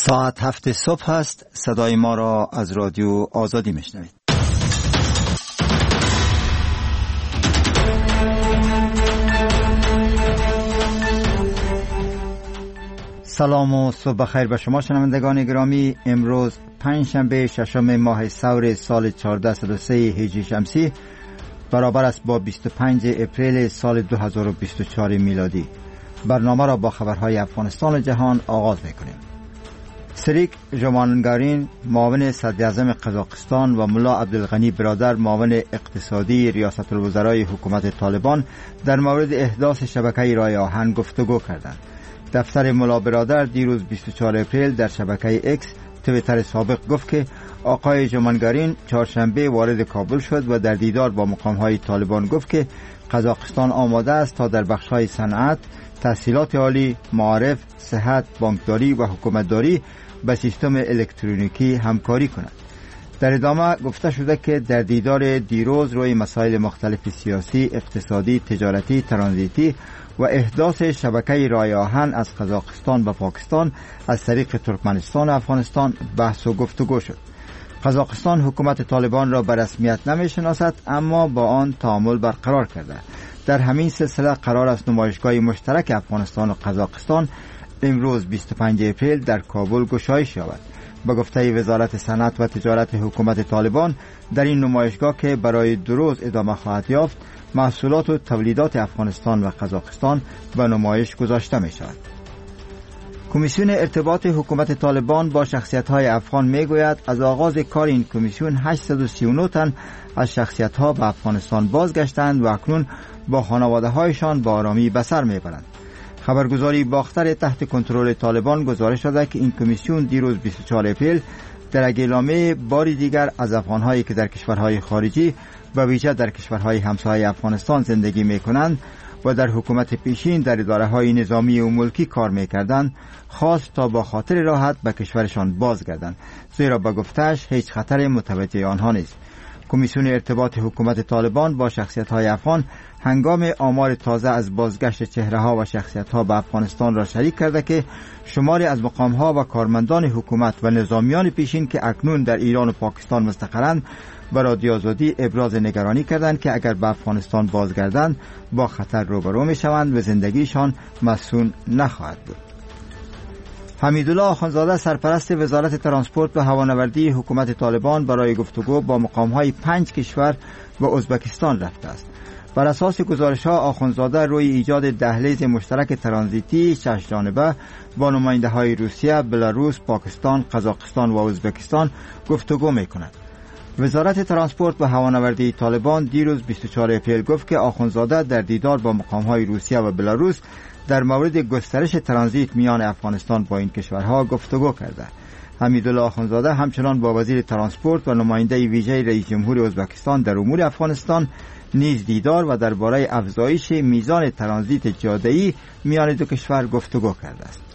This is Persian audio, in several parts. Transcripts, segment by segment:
ساعت 7 صبح است. صدای ما را از رادیو آزادی میشنوید. سلام و صبح بخیر به شما شنوندگان گرامی. امروز پنجشنبه ششم ماه ثور سال 1403 هجری شمسی برابر است با 25 اپریل سال 2024 میلادی. برنامه را با خبرهای افغانستان و جهان آغاز میکنیم. سریک ژومانگارین معاون صدراعظم قزاقستان و ملا عبدالغنی برادر معاون اقتصادی ریاست الوزرای حکومت طالبان در مورد احداث شبکه رای آهن گفتگو کردند. دفتر ملا برادر دیروز 24 اپریل در شبکه اکس تویتر سابق گفت که آقای ژومانگارین چهارشنبه وارد کابل شد و در دیدار با مقامهای طالبان گفت که قزاقستان آماده است تا در بخش‌های صنعت، تحصیلات عالی، معارف، صحت، بانکداری و حکومتداری به سیستم الکترونیکی همکاری کند. در ادامه گفته شده که در دیدار دیروز روی مسائل مختلف سیاسی، اقتصادی، تجارتی، ترانزیتی و احداث شبکه رای آهن از قزاقستان به پاکستان از طریق ترکمنستان و افغانستان بحث و گفتگو شد. قزاقستان حکومت طالبان را به رسمیت نمی‌شناسد، اما با آن تعامل برقرار کرده. در همین سلسله قرار است نمایشگاه مشترک افغانستان و قزاقستان امروز 25 اپریل در کابل گشایش یابد. به گفته وزارت صنعت و تجارت حکومت طالبان، در این نمایشگاه که برای 2 روز ادامه خواهد یافت، محصولات و تولیدات افغانستان و قزاقستان به نمایش گذاشته می شود. کمیسیون ارتباط حکومت طالبان با شخصیت‌های افغان می‌گوید از آغاز کار این کمیسیون 839 تن از شخصیت‌ها به افغانستان بازگشتند و اکنون با خانواده‌هایشان با آرامی به سر می‌برند. خبرگزاری باختر تحت کنترل طالبان گزارش داده که این کمیسیون دیروز 24 اپریل در اعلامیه باری دیگر از افغان‌هایی که در کشورهای خارجی و ویژه در کشورهای همسایه افغانستان زندگی می‌کنند و در حکومت پیشین در اداره‌های نظامی و ملکی کار می‌کردند خواست تا با خاطر راحت به کشورشان بازگردند، زیرا به گفته‌اش هیچ خطر متوجه آنها نیست. کمیسیون ارتباط حکومت طالبان با شخصیت‌های افغان هنگام آمار تازه از بازگشت چهره‌ها و شخصیت‌ها به افغانستان را شریک کرده که شماری از مقام‌ها و کارمندان حکومت و نظامیان پیشین که اکنون در ایران و پاکستان مستقرند به رادیو آزادی ابراز نگرانی کردند که اگر به افغانستان بازگردند با خطر روبرو می‌شوند و زندگیشان مسئول نخواهد بود. حمیدالله آخوندزاده سرپرست وزارت ترانسپورت و هوانوردی حکومت طالبان برای گفتگو با مقام‌های 5 کشور و ازبکستان رفته است. بر اساس گزارش‌ها آخوندزاده روی ایجاد دهلیز مشترک ترانزیتی 6 جانبه با نماینده‌های روسیه، بلاروس، پاکستان، قزاقستان و ازبکستان گفتگو می‌کند. وزارت ترانسپورت و هوانوردی طالبان دیروز 24 اپریل گفت که آخوندزاده در دیدار با مقام‌های روسیه و بلاروس در مورد گسترش ترانزیت میان افغانستان با این کشورها گفتگو کرده. حمیدالله آخوندزاده همچنان با وزیر ترانسپورت و نماینده ویژه رئیس جمهور ازبکستان در امور افغانستان نیز دیدار و درباره افزایش میزان ترانزیت جاده‌ای میان دو کشور گفتگو کرده است.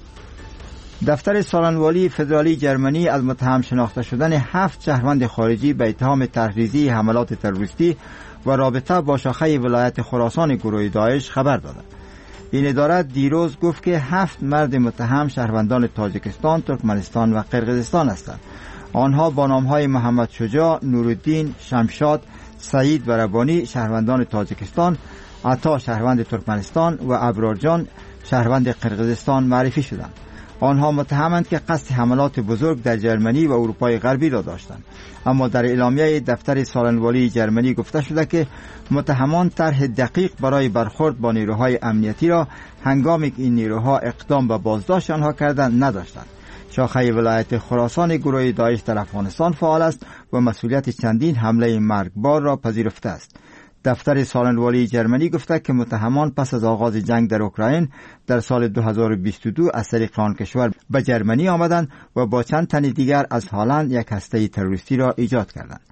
دفتر سالنوالی فدرالی جرمنی از متهم شناخته شدن 7 شهروند خارجی به اتهام تحریضی حملات تروریستی و رابطه با شاخه ولایت خراسان گروه داعش خبر داده. این اداره دیروز گفت که 7 مرد متهم شهروندان تاجیکستان، ترکمنستان و قرقیزستان هستند. آنها با نام‌های محمد شجاع، نورالدین، شمشاد، سعید و ربانی شهروندان تاجیکستان، عطا شهروند ترکمنستان و ابرارجان شهروند قرقیزستان معرفی شدند. آنها متهمند که قصد حملات بزرگ در جرمنی و اروپای غربی را داشتند، اما در اعلامیه دفتر سالنوالی جرمنی گفته شده که متهمان طرح دقیق برای برخورد با نیروهای امنیتی را هنگامی که این نیروها اقدام به بازداشت آنها کردند نداشتند. شاخه ولایت خراسان گروه داعش در افغانستان فعال است و مسئولیت چندین حمله مرگبار را پذیرفته است. دفتر سالنوالی جرمنی گفته که متهمان پس از آغاز جنگ در اوکراین در سال 2022 از طریق آن کشور به جرمنی آمدند و با چند تن دیگر از هلند یک هسته تروریستی را ایجاد کردند.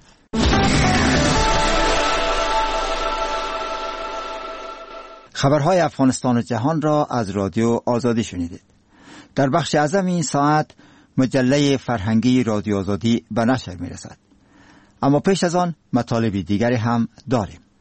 خبرهای افغانستان و جهان را از رادیو آزادی شنیدید. در بخش اعظم این ساعت مجله فرهنگی رادیو آزادی به نشر می رسد. اما پیش از آن مطالب دیگری هم داریم.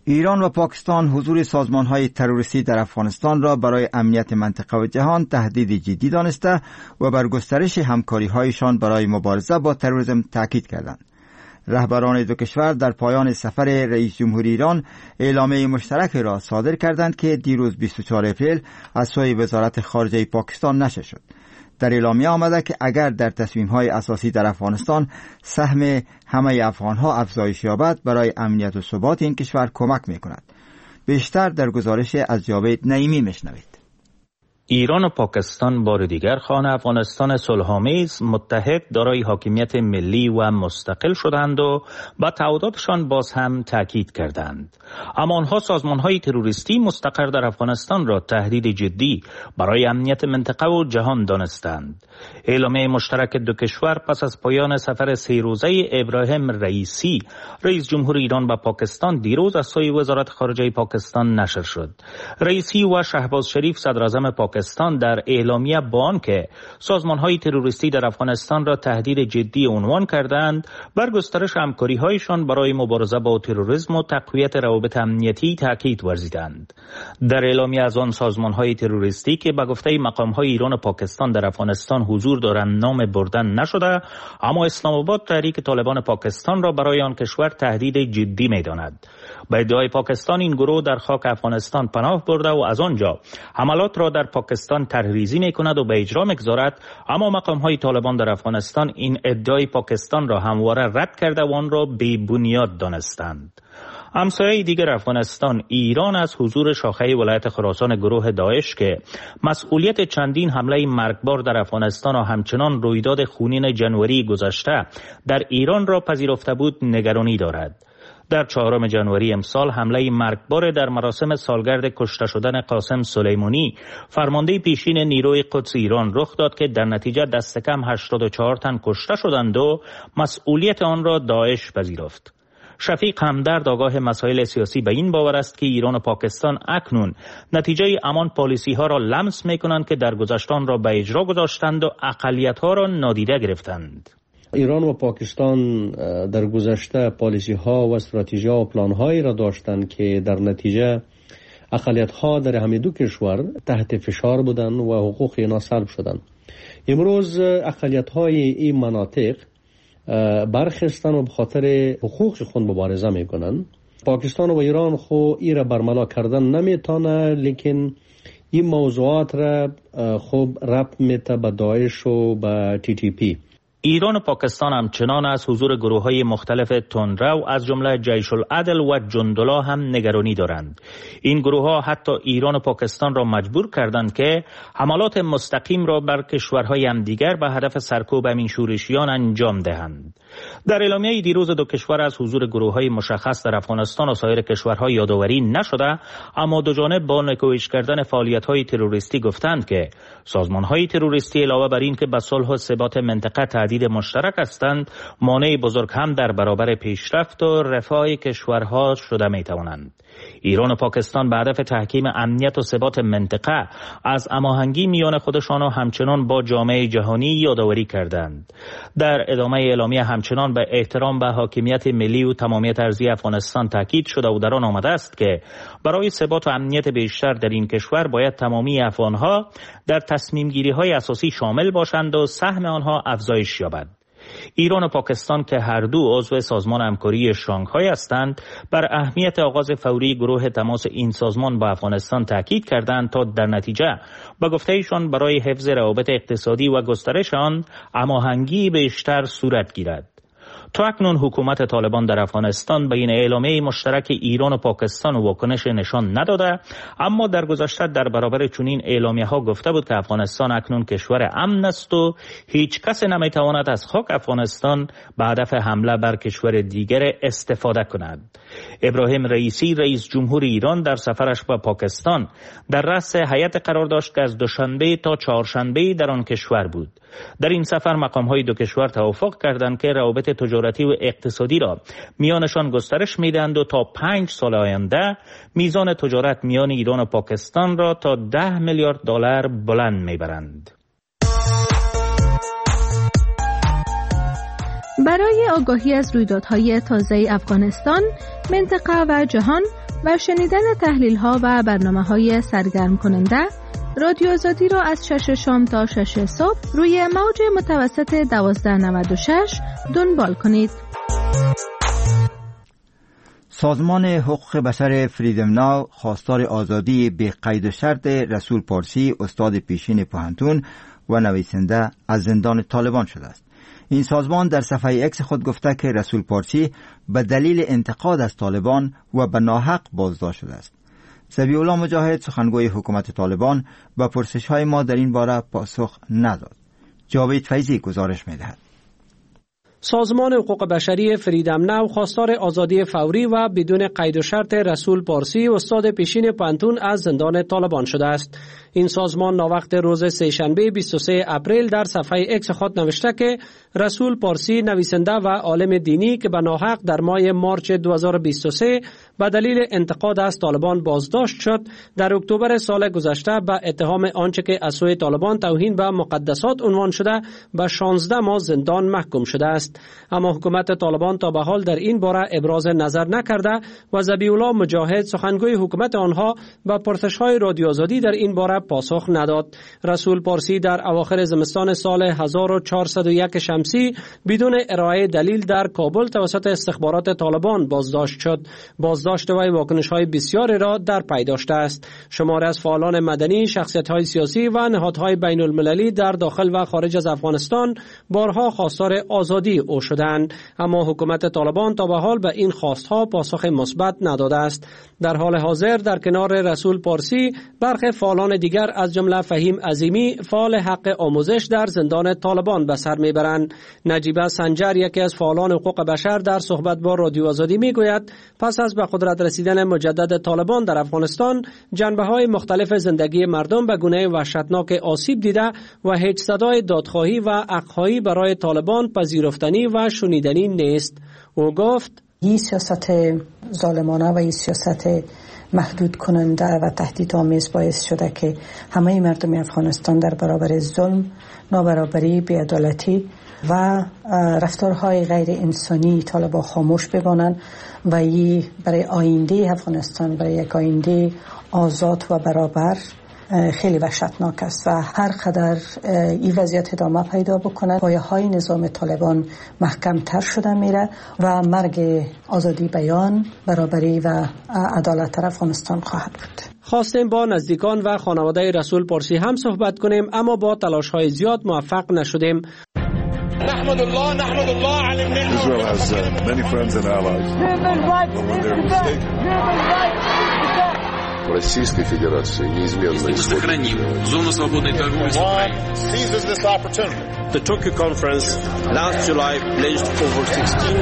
ایران و پاکستان حضور سازمان‌های تروریستی در افغانستان را برای امنیت منطقه و جهان تهدید جدی دانسته و بر گسترش همکاری‌هایشان برای مبارزه با تروریسم تاکید کردند. رهبران دو کشور در پایان سفر رئیس جمهور ایران اعلامیه مشترک را صادر کردند که دیروز 24 اپریل از سوی وزارت خارجه پاکستان نشر شد. در اعلامیه آمده که اگر در تصمیم‌های اساسی در افغانستان سهم همه افغان‌ها افزایش یابد، برای امنیت و ثبات این کشور کمک می‌کند. بیشتر در گزارش از جاوید نعیمی میشنوید. ایران و پاکستان بار دیگر خواهان افغانستان صلح‌آمیز، متحد، دارای حاکمیت ملی و مستقل شدند و با تعهداتشان باز هم تاکید کردند. اما آنها سازمان‌های تروریستی مستقر در افغانستان را تهدید جدی برای امنیت منطقه و جهان دانستند. اعلامیه مشترک دو کشور پس از پایان سفر 3 روزه ابراهیم رئیسی، رئیس جمهور ایران و پاکستان، دیروز از سوی وزارت خارجه پاکستان نشر شد. رئیسی و شهباز شریف صدراعظم پاکستان در اعلامیه با آنکه سازمان‌های تروریستی در افغانستان را تهدید جدی عنوان کردند، بر گسترش همکاری‌هایشان برای مبارزه با تروریسم و تقویت روابط امنیتی تاکید ورزیدند. در اعلامیه از آن سازمان‌های تروریستی که به گفته مقام‌های ایران و پاکستان در افغانستان حضور دارند نام بردن نشده، اما اسلام آباد تحریک طالبان پاکستان را برای آن کشور تهدید جدی می‌داند. به ادعای پاکستان این گروه در خاک افغانستان پناه برده و از آنجا حملات را در پاکستان طرحریزی می‌کند و به اجرا می‌گذارد، اما مقام‌های طالبان در افغانستان این ادعای پاکستان را همواره رد کرده و آن را بی بنیاد دانستند. همسایه دیگر افغانستان، ایران، از حضور شاخه ولایت خراسان گروه داعش که مسئولیت چندین حمله مرگبار در افغانستان و همچنان رویداد خونین جنوری گذشته در ایران را پذیرفته بود نگرانی دارد. در 4 ژانویه امسال حمله مرگبار در مراسم سالگرد کشته شدن قاسم سلیمانی، فرمانده پیشین نیروی قدس ایران، رخ داد که در نتیجه دست کم 84 تن کشته شدند و مسئولیت آن را داعش پذیرفت. شفیق همدرد، آگاه مسائل سیاسی، به این باور است که ایران و پاکستان اکنون نتیجه همان پالیسی ها را لمس می کنند که در گذشتان را به اجرا گذاشتند و اقلیت ها را نادیده گرفتند. ایران و پاکستان در گذشته پالیسی ها و استراتژی ها و پلان هایی را داشتند که در نتیجه اقلیت ها در همه دو کشور تحت فشار بودند و حقوق اینا سلب شدند. امروز اقلیت های این مناطق برخستن و به خاطر حقوق خود مبارزه میکنن. پاکستان و ایران خو ای را برملا کردن نمیتونه، لیکن این موضوعات را خوب ربط میته به داعش و به TTP. ایران و پاکستان همچنان از حضور گروه‌های مختلف تندرو از جمله جیش العدل و جندلا هم نگرانی دارند. این گروه‌ها حتی ایران و پاکستان را مجبور کردند که حملات مستقیم را بر کشورهای همدیگر به هدف سرکوب همین شورشیان انجام دهند. در اعلامیه دیروز دو کشور از حضور گروه‌های مشخص در افغانستان و سایر کشورها یادآوری نشده، اما دو جانب با نکوهش کردن فعالیت‌های تروریستی گفتند که سازمان‌های تروریستی علاوه بر این که به صلح و ثبات منطقه تهدید مشترک هستند، مانع بزرگ هم در برابر پیشرفت و رفاه کشورها شده می‌توانند. ایران و پاکستان به هدف تحکیم امنیت و ثبات منطقه از هماهنگی میان خودشان و همچنان با جامعه جهانی یادآوری کردند. در ادامه اعلامیه همچنان به احترام به حاکمیت ملی و تمامیت ارضی افغانستان تاکید شده و در آن آمده است که برای ثبات و امنیت بیشتر در این کشور باید تمامی افغانها در تصمیم گیری های اساسی شامل باشند و سهم آنها افزایش یابد. ایران و پاکستان که هر دو عضو سازمان همکاری شانگهای هستند، بر اهمیت آغاز فوری گروه تماس این سازمان با افغانستان تاکید کردند تا در نتیجه با گفته ایشان برای حفظ روابط اقتصادی و گسترش آن هماهنگی بیشتر صورت گیرد. تا اکنون حکومت طالبان در افغانستان به این اعلامیه مشترک ایران و پاکستان واکنش نشان نداده، اما در گذشته در برابر چنین اعلامیه ها گفته بود که افغانستان اکنون کشور امن است و هیچ کس نمیتواند از خاک افغانستان به هدف حمله بر کشور دیگر استفاده کند. ابراهیم رئیسی، رئیس جمهور ایران، در سفرش به پاکستان در رأس هیئت قرار داشت که از دوشنبه تا چهارشنبه در آن کشور بود. در این سفر مقام‌های دو کشور توافق کردند که روابط تجارتی و اقتصادی را میانشان گسترش میدهند و تا 5 سال آینده میزان تجارت میان ایران و پاکستان را تا 10 میلیارد دلار بلند میبرند. برای آگاهی از رویدادهای تازه افغانستان، منطقه و جهان، و شنیدن تحلیل‌ها و برنامه‌های سرگرم کننده، رادیو آزادی را از 6 شام تا 6 صبح روی موج متوسط 1296 دنبال کنید. سازمان حقوق بشر فریدم ناو خواستار آزادی به قید و شرط رسول پارسی، استاد پیشین پوهنتون و نویسنده، از زندان طالبان شده است. این سازمان در صفحه اکس خود گفته که رسول پارسی به دلیل انتقاد از طالبان و به ناحق بازداشت شده است. ذبیح الله مجاهد، سخنگوی حکومت طالبان، به پرسش‌های ما در این باره پاسخ نداد. جاوید فیضی گزارش می‌دهد. سازمان حقوق بشری فریدم ناو خواستار آزادی فوری و بدون قید و شرط رسول پارسی، استاد پیشین پوهنتون، از زندان طالبان شده است. این سازمان ناوقت روز سه‌شنبه 23 اپریل در صفحه اکس خود نوشته که رسول پارسی، نویسنده و عالم دینی که به ناحق در ماه مارچ 2023 به دلیل انتقاد از طالبان بازداشت شد، در اکتبر سال گذشته به اتهام آنچه که از سوی طالبان توهین به مقدسات عنوان شده به 16 ماه زندان محکوم شده است. اما حکومت طالبان تا به حال در این باره ابراز نظر نکرده و ذبیح الله مجاهد، سخنگوی حکومت آنها، به پرسش‌های رادیو آزادی در این باره پاسخ نداد. رسول پارسی در اواخر زمستان سال 1401 شمسی بدون ارائه دلیل در کابل توسط استخبارات طالبان بازداشت شد. بازداشت وی واکنش‌های بسیاری را در پی داشته است. شماری از فعالان مدنی، شخصیت‌های سیاسی و نهادهای بین‌المللی در داخل و خارج از افغانستان بارها خواستار آزادی او شدند، اما حکومت طالبان تا به حال به این خواست‌ها پاسخ مثبت نداده است. در حال حاضر در کنار رسول پارسی برخی فعالان دیگر از جمله فهیم عظیمی، فعال حق آموزش، در زندان طالبان به سر میبرند. نجیبه سنجر، یکی از فعالان حقوق بشر، در صحبت با رادیو آزادی میگوید پس از به قدرت رسیدن مجدد طالبان در افغانستان، جنبه‌های مختلف زندگی مردم به گونه وحشتناک آسیب دیده و هیچ صدای دادخواهی و حق‌خواهی برای طالبان پذیرفتنی و شنیدنی نیست. او گفت: این سیاست ظالمانه و این سیاست محدود کننده و تهدیدآمیز باعث شده که همه مردم افغانستان در برابر ظلم، نابرابری، بی‌عدالتی و رفتارهای غیر انسانی طالبان خاموش بمانند و این برای آینده افغانستان، برای یک آینده آزاد و برابر خیلی وحشتناک است و هر قدر این وضعیت ادامه پیدا بکنه، پایه‌های نظام طالبان محکم‌تر شده میره و مرگ آزادی بیان، برابری و عدالت در افغانستان خواهد بود. خواستیم با نزدیکان و خانواده رسول پارسی هم صحبت کنیم، اما با تلاش‌های زیاد موفق نشدیم. نحمد الله على النعمة. Israel has many friends and allies. Российской Федерации неизменно сохраним зону свободной торговли с Украиной. Seizes this opportunity. The Tokyo conference last July pledged over 16.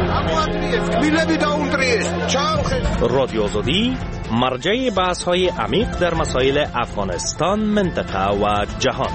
رادیو آزادی مرجع بحث‌های عمیق در مسائل افغانستان، منطقه و جهان.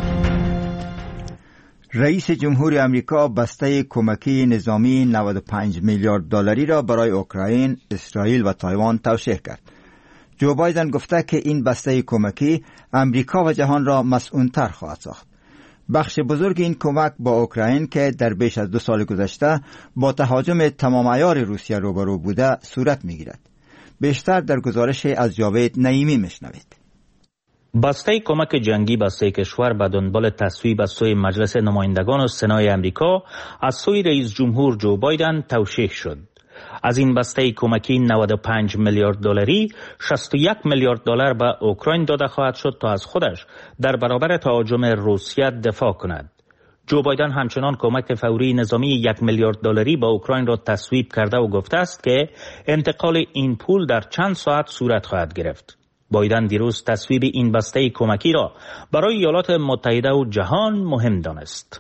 رئیس جمهور امریکا بسته کمکی نظامی 95 میلیارد دلاری را برای اوکراین، اسرائیل و تایوان توشیح کرد. جو بایدن گفته که این بسته کمکی امریکا و جهان را مسئول‌تر خواهد ساخت. بخش بزرگ این کمک با اوکراین که در بیش از 2 سال گذشته با تهاجم تمام عیار روسیه روبرو بوده صورت می‌گیرد. بیشتر در گزارش از جاوید نعیمی میشنوید. بسته کمک جنگی بسته کشور به دنبال تصویب از سوی مجلس نمایندگان و سنای امریکا از سوی رئیس جمهور جو بایدن توشیح شد. از این بسته کمکی 95 میلیارد دلاری 61 میلیارد دلار به اوکراین داده خواهد شد تا از خودش در برابر تهاجم روسیه دفاع کند. جو بایدن همچنان کمک فوری نظامی 1 میلیارد دلاری به اوکراین را تصویب کرده و گفته است که انتقال این پول در چند ساعت صورت خواهد گرفت. بایدن دیروز تصویب این بسته کمکی را برای ایالات متحده و جهان مهم دانست.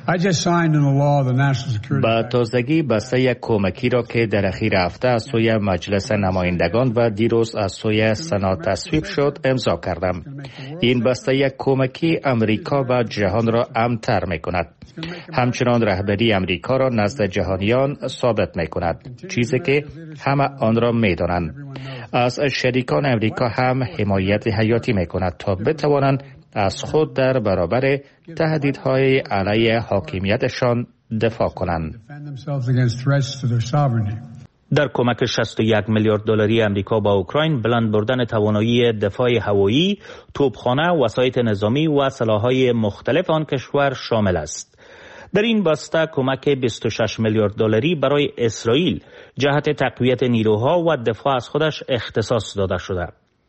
با تازگی بسته کمکی را که در اخیر هفته از سوی مجلس نمایندگان و دیروز از سوی سنا تصویب شد امضا کردم. این بسته کمکی امریکا و جهان را امن‌تر می‌کند. همچنان رهبری امریکا را نزد جهانیان ثابت می‌کند، چیزی که همه آن را می‌دانند. از شریکان امریکا هم حمایت حیاتی می‌کند تا بتوانند از خود در برابر تهدیدهای علیه حاکمیتشان دفاع کنند. در کمک 61 میلیارد دلاری امریکا با اوکراین بلند بردن توانایی دفاع هوایی، توپخانه، وسایط نظامی و سلاح‌های مختلف آن کشور شامل است. در این بسته کمک 26 میلیارد دلاری برای اسرائیل جهت تقویت نیروها و دفاع از خودش اختصاص داده شده.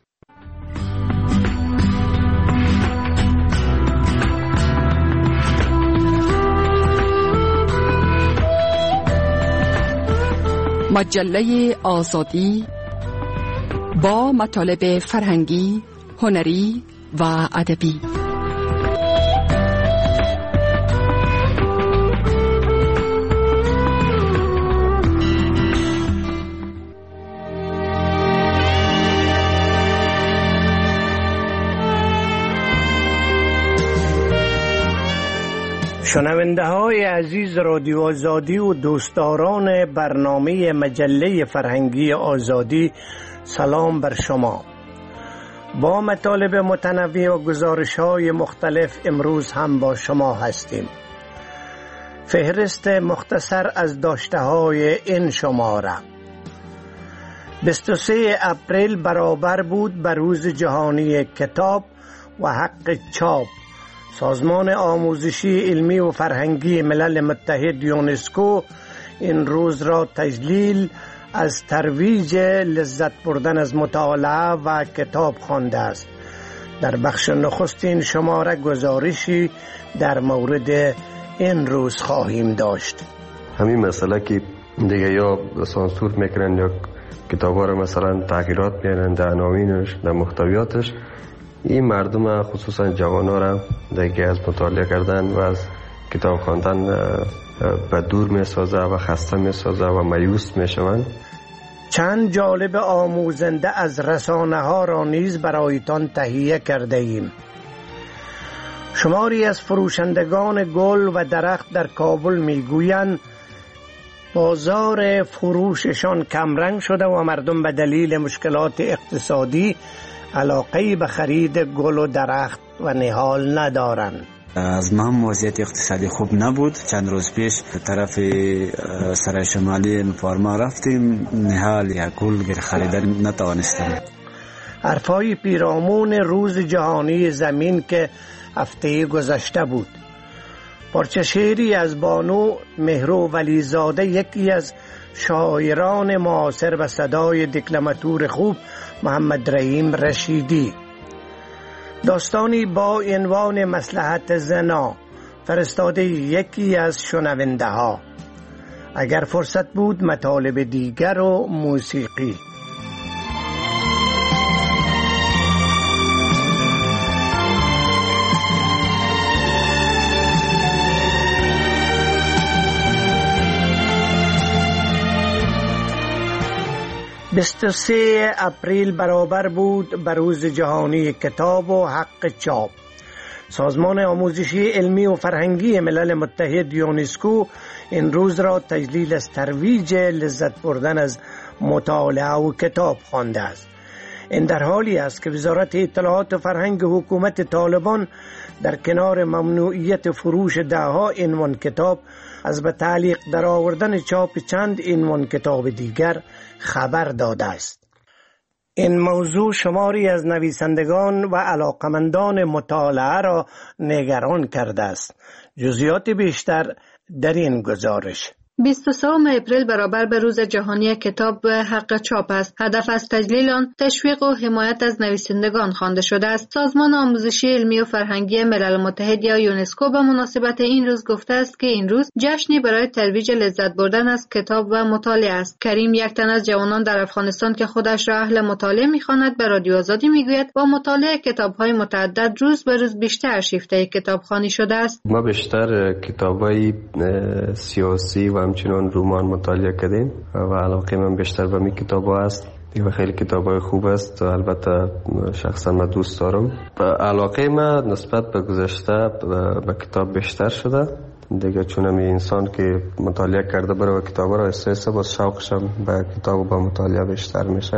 مجله آزادی با مطالب فرهنگی، هنری و ادبی. شنونده های عزیز رادیو آزادی و دوستداران برنامه مجله فرهنگی آزادی، سلام بر شما. با مطالب متنوع و گزارش های مختلف امروز هم با شما هستیم. فهرست مختصر از داشته های این شماره: 23 اپریل برابر بود به روز جهانی کتاب و حق چاپ. سازمان آموزشی علمی و فرهنگی ملل متحد یونسکو این روز را تجلیل از ترویج لذت بردن از مطالعه و کتاب خوانده است. در بخش نخست این شماره گزارشی در مورد این روز خواهیم داشت. همین مسئله که دیگه یا سانسور میکنن یا کتابا را مثلا تغییرات میارن در عناوینش، در محتویاتش، این مردم خصوصا جوانان را دیگه از مطالعه کردن و از کتاب خواندن به دور میسازه و خسته میسازه و مایوس میشوند. چند جالب آموزنده از رسانه ها را نیز برایتان تهیه کرده ایم. شماری از فروشندگان گل و درخت در کابل میگویند بازار فروششان کمرنگ شده و مردم به دلیل مشکلات اقتصادی علاقه به خرید گل و درخت و نهال ندارند. از ما هم وضعیت اقتصادی خوب نبود. چند روز پیش طرف سرای شمالی فارما رفتیم، نهال یا گل خریدن نتوانستم. حرفای پیرامون روز جهانی زمین که هفته گذشته بود. پارچه شعری از بانو مهرو ولیزاده، یکی از شاعران معاصر و صدای دکلماتور خوب محمد رحیم رشیدی. داستانی با عنوان مصلحت زنا، فرستاده یکی از شنونده ها. اگر فرصت بود مطالب دیگر و موسیقی. (23 اپریل برابر بود به روز جهانی کتاب و حق چاپ. سازمان آموزشی علمی و فرهنگی ملل متحد یونسکو این روز را تجلیل از ترویج لذت بردن از مطالعه و کتاب خوانده است. این در حالی است که وزارت اطلاعات و فرهنگ حکومت طالبان در کنار ممنوعیت فروش دهها عنوان کتاب از به تعلیق در آوردن چاپ چند عنوان کتاب دیگر خبر داده است. این موضوع شماری از نویسندگان و علاقمندان مطالعه را نگران کرده است. جزئیات بیشتر در این گزارش. 23 اپریل برابر به روز جهانی کتاب و حق چاپ است. هدف از تجلیل آن تشویق و حمایت از نویسندگان خوانده شده است. سازمان آموزشی علمی و فرهنگی ملل متحد یا یونسکو به مناسبت این روز گفته است که این روز جشنی برای ترویج لذت بردن از کتاب و مطالعه است. کریم، یک تن از جوانان در افغانستان که خودش را اهل مطالعه می‌خواند، به رادیو آزادی میگوید با مطالعه کتاب‌های متعدد روز به روز بیشتر شیفته کتابخوانی شده است. ما بیشتر کتاب‌های سیاسی و همچنان رمان مطالعه کردیم و علاقه من بیشتر به این کتاب‌ها است. و خیلی کتاب‌های خوب است. البته شخصا من دوست دارم. علاقه من نسبت به گذشته به کتاب بیشتر شده دیگه، چون می انسان که مطالعه کرده برای کتاب‌ها را احساس با شوقش به کتاب و با مطالعه بیشتر میشه.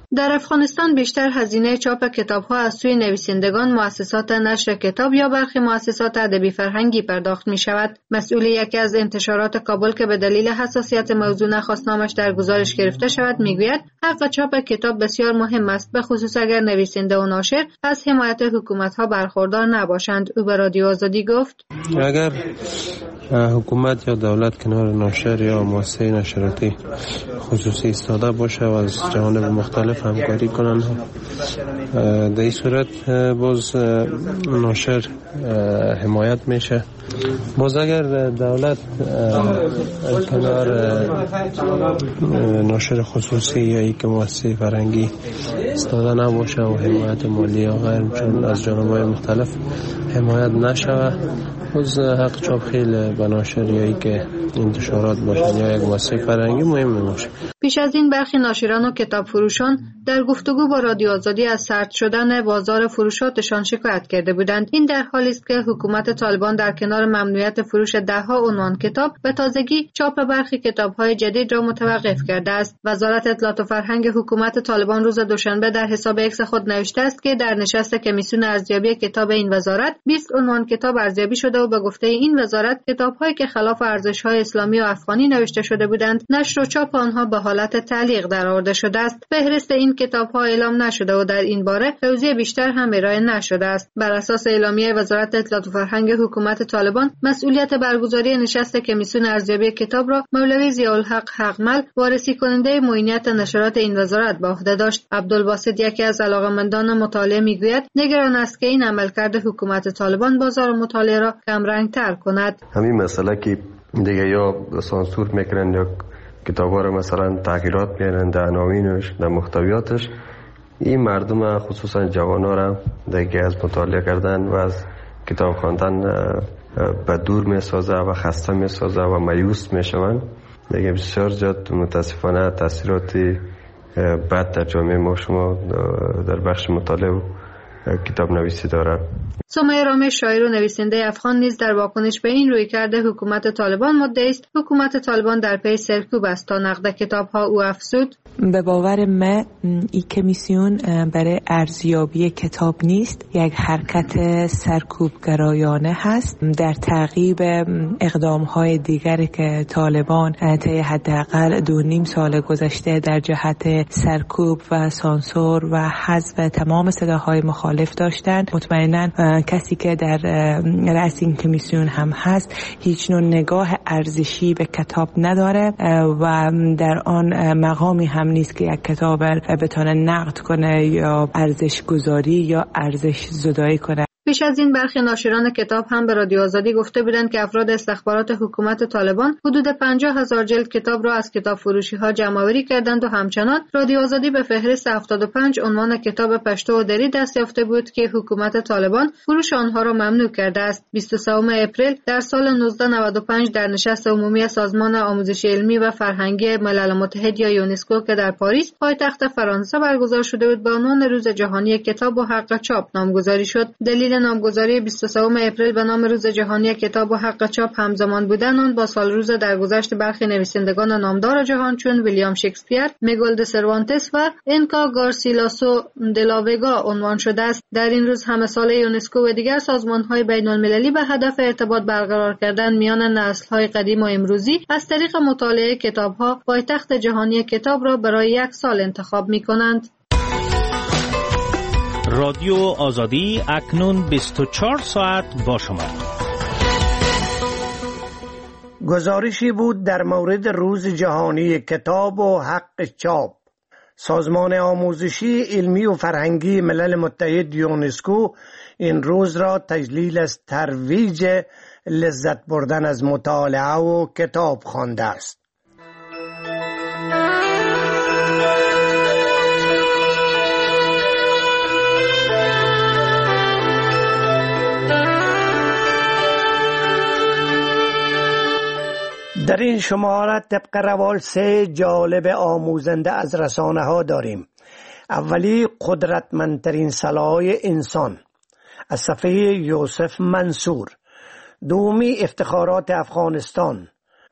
در افغانستان بیشتر هزینه چاپ کتاب‌ها از سوی نویسندگان، مؤسسات نشر کتاب یا برخی مؤسسات ادبی فرهنگی پرداخت می‌شود. مسئول یکی از انتشارات کابل که به دلیل حساسیت موضوع نخواست نامش در گزارش گرفته شود میگوید حق چاپ کتاب بسیار مهم است، به خصوص اگر نویسنده و ناشر از حمایت حکومت‌ها برخوردار نباشند. او به رادیو آزادی گفت اگر حکومت یا دولت کنار ناشر یا مؤسسه نشراتی خصوصی ایستاده باشه و از جوانب مختلف همکاری کنند، در این صورت باز ناشر حمایت میشه. باز اگر دولت کنار ناشر خصوصی یا یک مؤسسه فرهنگی ایستاده نباشه و حمایت مالی یا غیر چون از جانب‌های مختلف حمایت نشه، باز حق چاپ خیلی به ناشر یا یک انتشارات باشن یا یک مؤسسه فرهنگی مهم باشه. پیش از این برخی ناشران و کتاب فروشان در گفتگو با رادیو آزادی از سرد شدن بازار فروشاتشان شکایت کرده بودند. این در حالی است که حکومت طالبان در کنار ممنوعیت فروش ده‌ها عنوان کتاب به تازگی چاپ برخی کتاب‌های جدید را متوقف کرده است. وزارت اطلاعات و فرهنگ حکومت طالبان روز دوشنبه در حساب اکس خود نوشته است که در نشست کمیسیون ارزیابی کتاب این وزارت 20 عنوان کتاب ارزیابی شده و به گفته این وزارت کتاب‌هایی که خلاف ارزش‌های اسلامی و افغانی نوشته شده بودند نشر و چاپ آنها به حالت تعلیق درآورده شده است. فهرست این کتاب‌ها اعلام نشده و در این باره توضیح بیشتر هم ارائه نشده است. بر اساس اعلامیه وزارت اطلاعات و فرهنگ حکومت طالبان مسئولیت برگزاری نشست کمیسیون ارزیابی کتاب را مولوی ضیاءالحق حقمل وارسی کننده معینیت نشرات این وزارت به عهده داشت. عبدالباسط یکی از علاقه‌مندان مطالعه میگوید نگران است که این عملکرد حکومت طالبان بازار مطالعه را کمرنگ‌تر کند. همین مسئله که دیگه یا سانسور میکنن یا کتابا رو مثلا تغییرات میارن در عناوینش در محتویاتش، این مردم خصوصا جوانا را دیگه از مطالعه کردن و از کتاب خواندن به دور میسازه و خسته میسازه و مایوس میشون. دیگه بسیار زیاد متاسفانه تاثیرات بد در جامعه ما شما در بخش مطالعه و کتاب نویسی داره. سمیه رامش شاعر و نویسنده افغان نیز در واکنش به این رویکرد حکومت طالبان مدعی است حکومت طالبان در پی سرکوب است تا نقد کتاب‌ها. او افزود به باور من این کمیسیون برای ارزیابی کتاب نیست، یک حرکت سرکوبگرایانه هست در تعقیب اقدام‌های دیگری که طالبان طی حداقل 2.5 سال گذشته در جهت سرکوب و سانسور و حذف تمام صداهای مخالف داشتند. مطمئناً کسی که در رأس این کمیسیون هم هست هیچ نوع نگاه ارزشی به کتاب نداره و در آن مقامی هم نیست که یک کتاب بتونه نقد کنه یا ارزش گذاری یا ارزش زدایی کنه. پیش از این برخی ناشران کتاب هم به رادیو آزادی گفته بودند که افراد استخبارات حکومت طالبان حدود 50,000 جلد کتاب را از کتاب فروشی ها جمع‌آوری کردند و همچنان رادیو آزادی به فهرست 75 عنوان کتاب پشتو و دری دست یافته بود که حکومت طالبان فروش آنها را ممنوع کرده است. 23 اپریل در سال 1995 در نشست عمومی سازمان آموزشی علمی و فرهنگی ملل متحد یا یونسکو که در پاریس پایتخت فرانسه برگزار شده بود به عنوان روز جهانی کتاب و حق چاپ نامگذاری شد. دلیل نامگذاری 23 اپریل به نام روز جهانی کتاب و حق چاپ همزمان بودن آن با سال روز درگذشت برخی نویسندگان نامدار جهان چون ویلیام شکسپیر، میگل د سروانتس و انکا گارسیلاسو دلاوگا عنوان شده است. در این روز همه ساله یونسکو و دیگر سازمان‌های بین‌المللی به هدف ارتباط برقرار کردن میان نسل‌های قدیم و امروزی از طریق مطالعه کتاب‌ها پایتخت جهانی کتاب را برای 1 سال انتخاب می‌کنند. رادیو آزادی اکنون 24 ساعت با شما. گزارشی بود در مورد روز جهانی کتاب و حق چاپ. سازمان آموزشی علمی و فرهنگی ملل متحد یونسکو این روز را تجلیل از ترویج لذت بردن از مطالعه و کتاب خوانده است. در این شماره طبق روال 3 جالب آموزنده از رسانه ها داریم. اولی قدرتمندترین سلاح انسان از صفحه یوسف منصور، دومی افتخارات افغانستان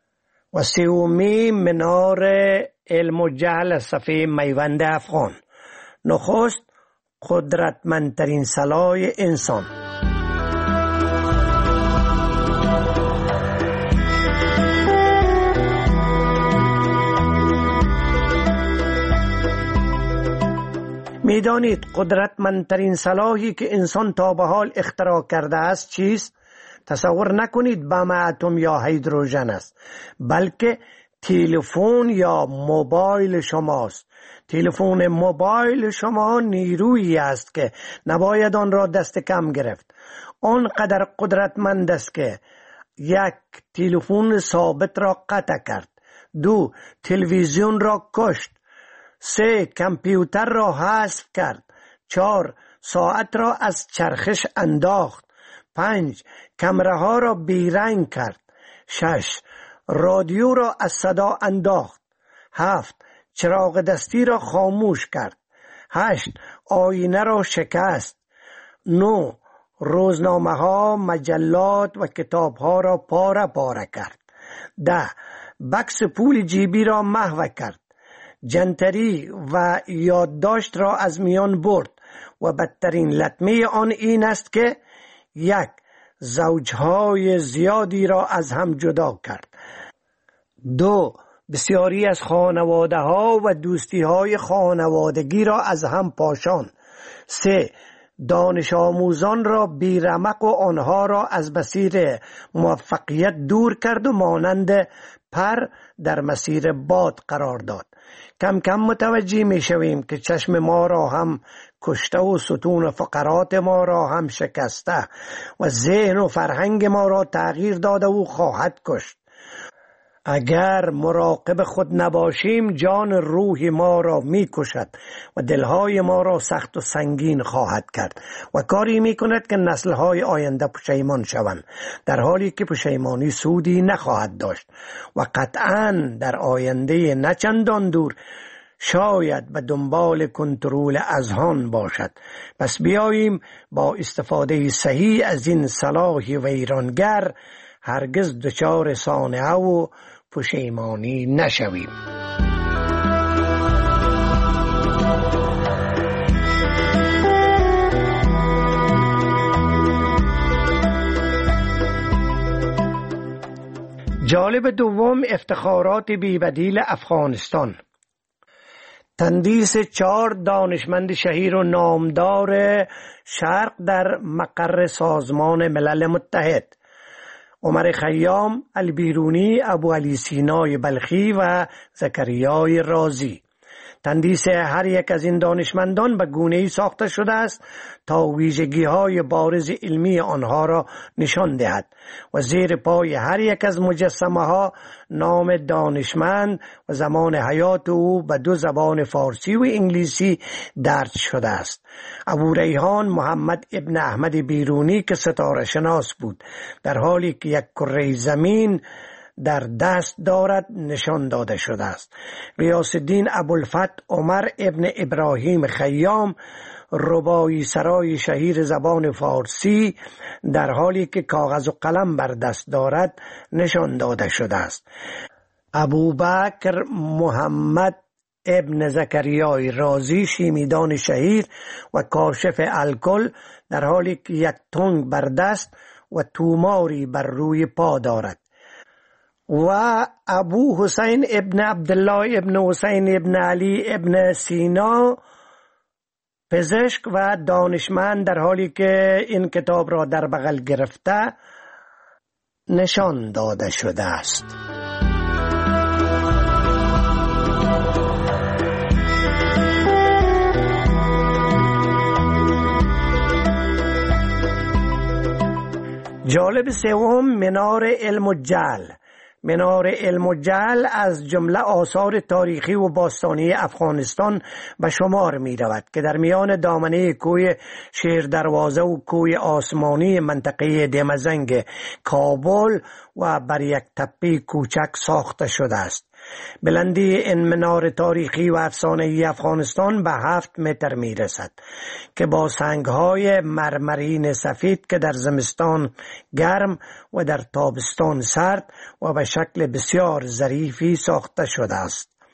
و سومی منار علم و جهل از صفحه میوند افغان. نخست قدرتمندترین سلاح انسان. میدانید قدرتمندترین سلاحی که انسان تا به حال اختراع کرده است چیست؟ تصور نکنید بم اتم یا هیدروژن است، بلکه تلفن یا موبایل شماست. تلفن موبایل شما نیرویی است که نباید آن را دست کم گرفت. آنقدر قدرتمند است که 1. تلفن ثابت را قطع کرد. 2. تلویزیون را کشت. 3. کامپیوتر را حذف کرد. 4. ساعت را از چرخش انداخت. 5. کامراها را بیرنگ کرد. 6. رادیو را از صدا انداخت. 7. چراغ دستی را خاموش کرد. 8. آینه را شکست. 9. روزنامه ها، مجلات و کتاب ها را پاره پاره کرد. 10. بکس پول جیبی را محو کرد. جنتری و یادداشت را از میان برد و بدترین لطمه آن این است که 1. زوجهای زیادی را از هم جدا کرد. 2. بسیاری از خانواده ها و دوستی های خانوادگی را از هم پاشاند. 3. دانش آموزان را بیرمق و آنها را از مسیر موفقیت دور کرد و مانند پر در مسیر باد قرار داد. کم کم متوجه می شویم که چشم ما را هم کشته و ستون فقرات ما را هم شکسته و ذهن و فرهنگ ما را تغییر داده و خواهد کشت. اگر مراقب خود نباشیم جان روح ما را می کشد و دلهای ما را سخت و سنگین خواهد کرد و کاری می کند که نسلهای آینده پشیمان شوند، در حالی که پشیمانی سودی نخواهد داشت و قطعاً در آینده نچندان دور شاید به دنبال کنترل اذهان باشد. پس بیاییم با استفاده صحیح از این سلاح ویرانگر هرگز دچار صانعه و پشیمانی نشویم. جالب دوم، افتخارات بی‌بدیل افغانستان. تندیس 4 دانشمند شهیر و نامدار شرق در مقر سازمان ملل متحد: عمر خیام، البیرونی، ابو علی سینای بلخی و زکریای رازی. تندیس هر یک از این دانشمندان به گونه‌ای ساخته شده است تا ویژگی‌های بارز علمی آنها را نشان دهد و زیر پای هر یک از مجسمه‌ها نام دانشمند و زمان حیات او به 2 زبان فارسی و انگلیسی درج شده است. ابو ریحان محمد ابن احمد بیرونی که ستاره شناس بود، در حالی که یک کره زمین در دست دارد نشان داده شده است. غیاث الدین ابوالفتح عمر ابن ابراهیم خیام، رباعی سرای شهیر زبان فارسی، در حالی که کاغذ و قلم بر دست دارد نشان داده شده است. ابوبکر محمد ابن زکریای رازی، شیمیدان شهیر و کاشف الکل، در حالی که یک تنگ بر دست و توماری بر روی پا دارد. و ابو حسین ابن عبدالله ابن حسین ابن علی ابن سینا، پزشک و دانشمند، در حالی که این کتاب را در بغل گرفته نشان داده شده است. جالب سوم، منار علم و جهل. منار علم و جهل از جمله آثار تاریخی و باستانی افغانستان به شمار می رود که در میان دامنه کوه شیر دروازه و کوه آسمانی منطقه دمزنگ کابل و بر یک تپه کوچک ساخته شده است. بلندی این منار تاریخی و افسانه‌ای افغانستان به 7 متر می رسد که با سنگ‌های مرمرین سفید که در زمستان گرم و در تابستان سرد و به شکل بسیار ظریفی ساخته شده است.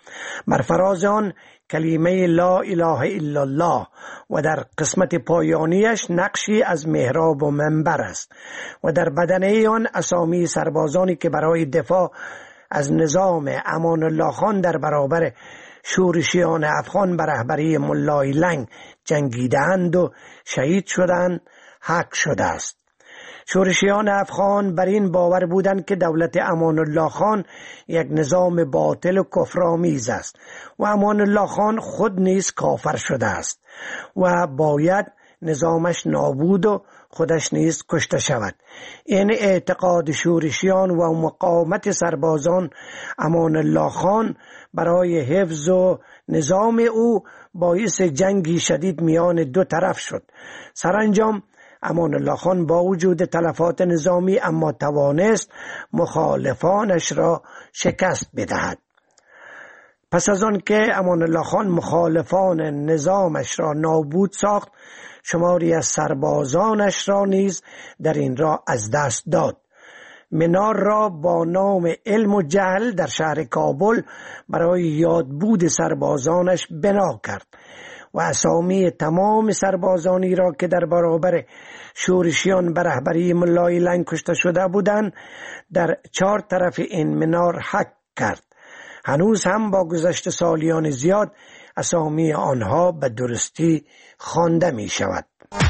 بر فراز آن کلمه لا اله الا الله و در قسمت پایانیش نقشی از محراب و منبر است و در بدنه آن اسامی سربازانی که برای دفاع از نظام امان الله خان در برابر شورشیان افغان به رهبری ملای لنگ جنگیدند و شهید شدند حک شده است. شورشیان افغان بر این باور بودند که دولت امان الله خان یک نظام باطل و کفرآمیز است و امان الله خان خود نیز کافر شده است و باید نظامش نابود و خودش نیز کشته شود. این اعتقاد شورشیان و مقاومت سربازان امان الله خان برای حفظ و نظام او باعث جنگی شدید میان دو طرف شد. سرانجام امان الله خان با وجود تلفات نظامی اما توانست مخالفانش را شکست بدهد. پس از آن که امان الله خان مخالفان نظامش را نابود ساخت، شماری از سربازانش را نیز در این راه از دست داد. منار را با نام علم و جهل در شهر کابل برای یادبود سربازانش بنا کرد و اسامی تمام سربازانی را که در برابر شورشیان به رهبری ملای لنگ کشته شده بودند در 4 طرف این منار حک کرد. هنوز هم با گذشت سالیان زیاد اسامی آنها به درستی خوانده می شود.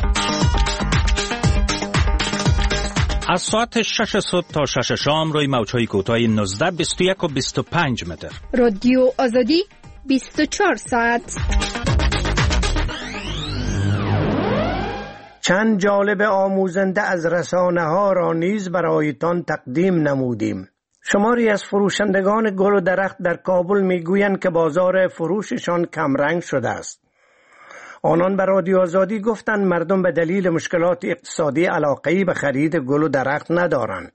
از ساعت 6 صبح تا 6 شام روی موج‌های کوتاه 19 21 و 25 متر. رادیو آزادی 24 ساعت. چند جالب آموزنده از رسانه ها را نیز برایتان تقدیم نمودیم. شماری از فروشندگان گل و درخت در کابل میگویند که بازار فروششان کمرنگ شده است. آنان به رادیو آزادی گفتند مردم به دلیل مشکلات اقتصادی علاقه‌ای به خرید گل و درخت ندارند.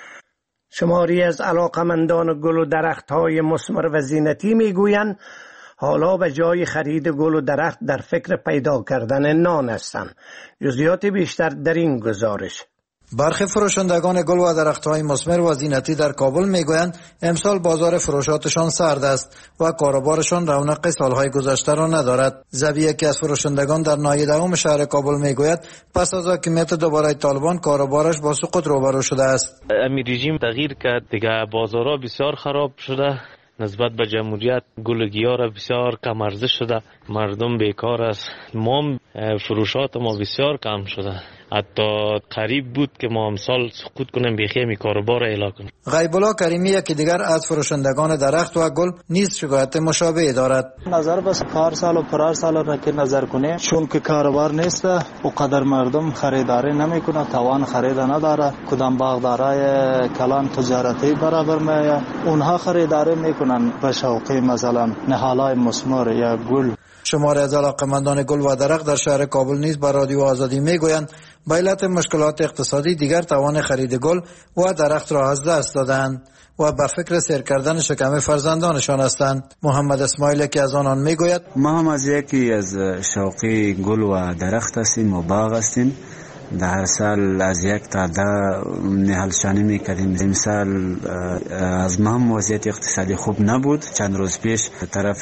شماری از علاقمندان گل و درخت‌های مثمر و زینتی میگویند حالا به جای خرید گل و درخت در فکر پیدا کردن نان هستند. جزئیات بیشتر در این گزارش. برخی فروشندگان گل و درخت‌های مثمر و زینتی در کابل میگویند امسال بازار فروشاتشان سرد است و کاروبارشان رونق سالهای گذشته را ندارد. زبی یکی از فروشندگان در ناحیه دوم شهر کابل میگوید پس از حاکمیت دوباره طالبان کاروبارش با سقوط روبرو شده است. امیر رژیم تغییر کرد دیگه، بازارها بسیار خراب شده، نسبت به جمهوریت گل و گیاه را بسیار کم ارزش شده، مردم بیکار است، ما فروشات ما بسیار کم شده. حتی قریب بود که ما امسال سقوط کنیم بخیمی کاروبار اعلام کنیم. غیب الله کریمی یکی دیگر از فروشندگان درخت و گل نیز شکایت مشابه دارد. نظر بس پارسال و پرارسال را که نظر کنه، چون که کاروبار نیست و قدر مردم خریداری نمیکنه، توان خرید نداره. کدام باغدارای کلان تجارتی برابر میه، اونها خریداری میکنن به شوقی مثلا نهالای مثمر یا گل. شماری از علاقمندان گل و درخت در شهر کابل نیز به رادیو آزادی میگویند به علت مشکلات اقتصادی دیگر توان خرید گل و درخت را از دست دادند و بر فکر سیر کردن شکم فرزندانشان هستند. محمد اسماعیل که از آنان میگوید ما هم از یکی از شوقی گل و درخت هستیم و باغ هستیم. در سال از 1 تا 10 نهالشانی میکردیم. امسال از ما هم وضعیت اقتصادی خوب نبود. چند روز پیش طرف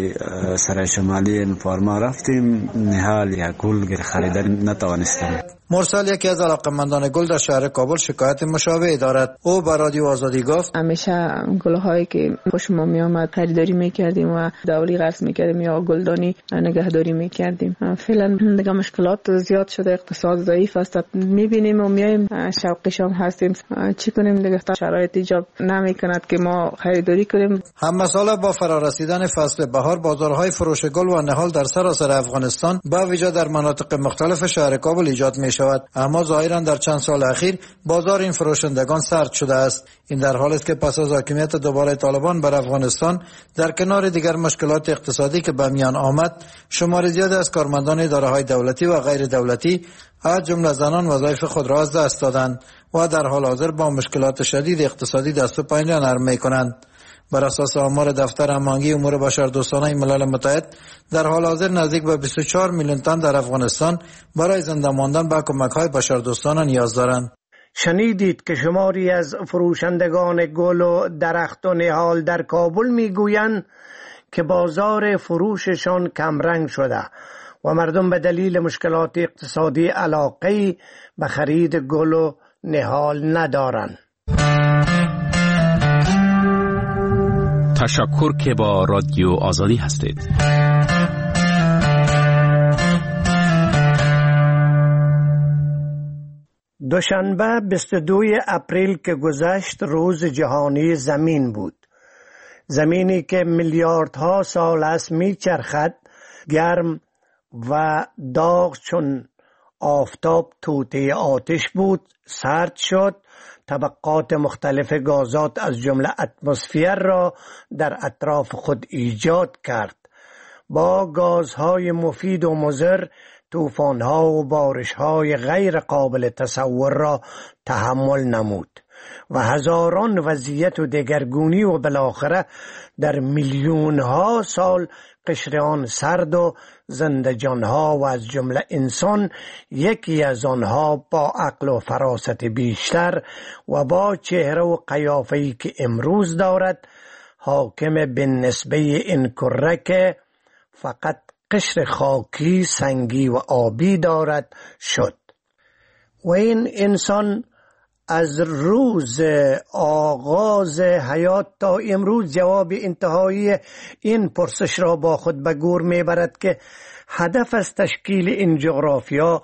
سرای شمالی فارما رفتیم، نهال یا گل خریدن نتوانستیم. مرسل یکی از علاقمندان گل در شهر کابل شکایت مشابه دارد. او به رادیو آزادی گفت همیشه گل‌هایی که خوش ما می‌آمد خریداری می‌کردیم و دولی قرض می‌کردیم یا گلدانی نگهداری می‌کردیم. فعلا دیگه مشکلات زیاد شده، اقتصاد ضعیف است، می‌بینیم و میایم شوقشان هستیم. چی کنیم دیگه؟ شرایط ایجاب نمی‌کند که ما خریداری کنیم. هم مسئله با فرارسیدن فصل بهار بازارهای فروش گل و نهال در سراسر افغانستان با ویژه در مناطق مختلف شهر کابل ایجاد می‌شود. اما ظاهرا در چند سال اخیر بازار این فروشندگان سرد شده است. این در حالی است که پس از حاکمیت دوباره طالبان بر افغانستان در کنار دیگر مشکلات اقتصادی که به میان آمد، شمار زیادی از کارمندان اداره‌های دولتی و غیر دولتی از جمله زنان وظایف خود را از دست دادند و در حال حاضر با مشکلات شدید اقتصادی دست و پنجه نرم می‌کنند. بر اساس آمار دفتر هماهنگی امور بشردوستانه ملل متحد در حال حاضر نزدیک به 24 میلیون تن در افغانستان برای زنده ماندن به کمک‌های بشردوستانه نیاز دارند. شنیدید که شماری از فروشندگان گل و درخت و نهال در کابل میگویند که بازار فروششان کمرنگ شده و مردم به دلیل مشکلات اقتصادی علاقه‌ای به خرید گل و نهال ندارند. تشکر که با رادیو آزادی هستید. دوشنبه 22 اپریل که گذشت روز جهانی زمین بود. زمینی که میلیاردها سال است میچرخد، گرم و داغ چون آفتاب توطئه آتش بود، سرد شد، طبقات مختلف گازات از جمله اتمسفر را در اطراف خود ایجاد کرد. با گازهای مفید و مضر طوفان‌ها و بارش‌های غیر قابل تصور را تحمل نمود و هزاران وضعیت و دگرگونی و بالاخره در میلیون‌ها سال قشر آن سرد و زنده جان‌ها و از جمله انسان، یکی از آنها با عقل و فراست بیشتر و با چهره و قیافه‌ای که امروز دارد، حاکم به نسبه این کره که فقط قشر خاکی، سنگی و آبی دارد شد. و این انسان از روز آغاز حیات تا امروز جواب انتهایی این پرسش را با خود به گور میبرد که هدف از تشکیل این جغرافیا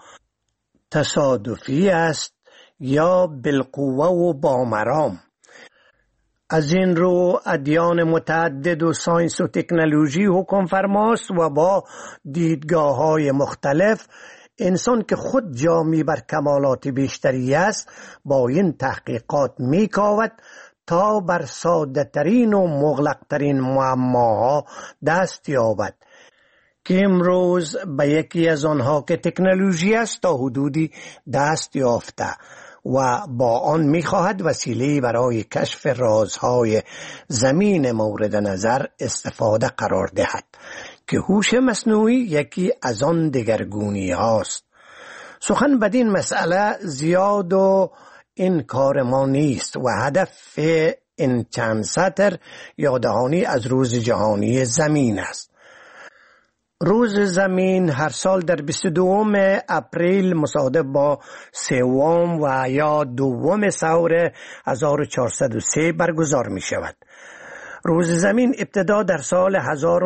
تصادفی است یا بالقوه و با مرام. از این رو ادیان متعدد و ساینس و تکنولوژی حکم فرماست و با دیدگاه‌های مختلف انسان که خود جامی بر کمالات بیشتری است با این تحقیقات میکاود تا بر ساده ترین و مغلق ترین معماها دست یابد که امروز به یکی از آنها که تکنولوژی است تا حدودی دست یافته و با آن میخواهد وسیله برای کشف رازهای زمین مورد نظر استفاده قرار دهد که هوش مصنوعی یکی از آن دگرگونی هاست. سخن بدین مسئله زیاد و این کار ما نیست و هدف این چند سطر یاددهانی از روز جهانی زمین است. روز زمین هر سال در 22 اپریل مصادف با 3 و یا 2 ثور 1403 برگزار می شود. روز زمین ابتدا در سال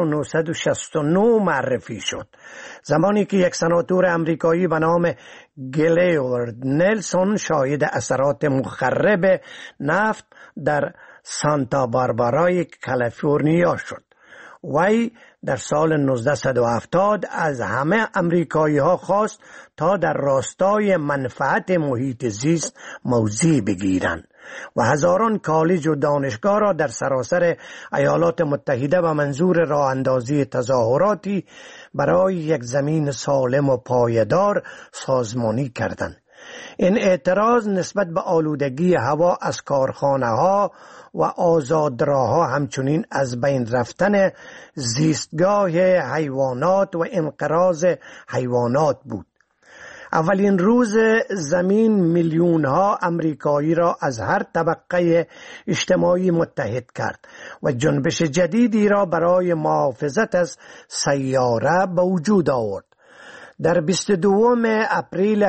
1969 معرفی شد، زمانی که یک سناتور امریکایی به نام گلیورد نلسون شاهد اثرات مخرب نفت در سانتا باربارای کالیفرنیا شد. وی در سال 1970 از همه امریکایی ها خواست تا در راستای منفعت محیط زیست موضع بگیرند و هزاران کالج و دانشگاه را در سراسر ایالات متحده به منظور راه اندازی تظاهراتی برای یک زمین سالم و پایدار سازمانی کردند. این اعتراض نسبت به آلودگی هوا از کارخانه ها و آزادراها، همچنین از بین رفتن زیستگاه حیوانات و انقراض حیوانات بود. اولین روز زمین میلیون ها امریکایی را از هر طبقه اجتماعی متحد کرد و جنبش جدیدی را برای محافظت از سیاره به وجود آورد. در 22 اپریل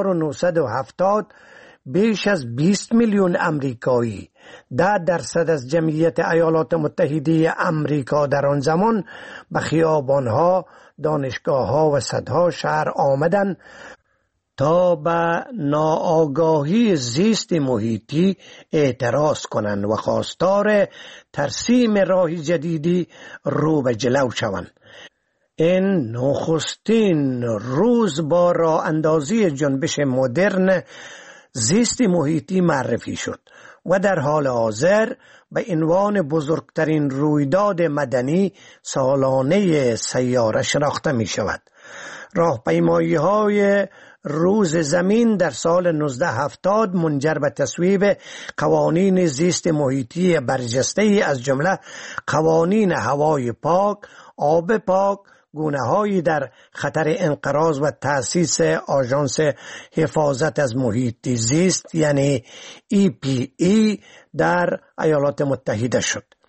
1970 بیش از 20 میلیون امریکایی، 10% از جمعیت ایالات متحده امریکا در آن زمان، به خیابانها، دانشگاهها و صدها شهر آمدند تا به ناآگاهی زیست محیطی اعتراض کنند و خواستار ترسیم راه جدیدی رو به جلو شوند. این نخستین روز با راه اندازی جنبش مدرن زیست محیطی معرفی شد و در حال حاضر به عنوان بزرگترین رویداد مدنی سالانه سیاره شناخته می شود. راهپیمایی های روز زمین در سال 1970 منجر به تصویب قوانین زیست محیطی برجسته از جمله قوانین هوای پاک، آب پاک، گونه‌هایی در خطر انقراض و تأسیس آژانس حفاظت از محیط زیست یعنی EPA در ایالات متحده شد.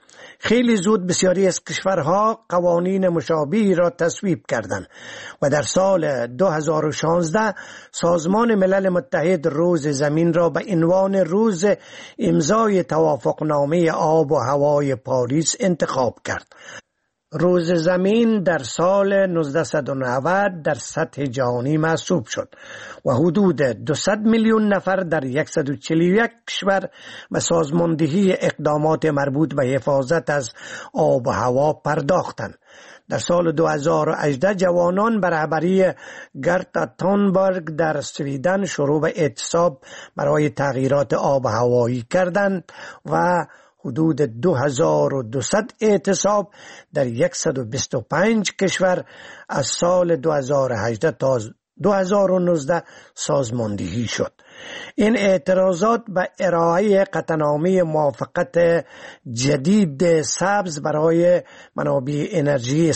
خیلی زود بسیاری از کشورها قوانین مشابهی را تصویب کردند و در سال 2016 سازمان ملل متحد روز زمین را به عنوان روز امضای توافقنامه آب و هوای پاریس انتخاب کرد. روز زمین در سال 1990 در سطح جهانی محسوب شد و حدود 200 میلیون نفر در 141 کشور و سازماندهی اقدامات مربوط به حفاظت از آب و هوا پرداختند. در سال 2018 جوانان به رهبری گرتا تونبرگ در سویدن شروع به اعتصاب برای تغییرات آب و هوایی کردند و حدود 2200 اعتصاب در 125 کشور از سال 2018 تا 2019 سازماندهی شد. این اعتراضات به ارائه قطعنامه موافقت جدید سبز برای منابع انرژی 100%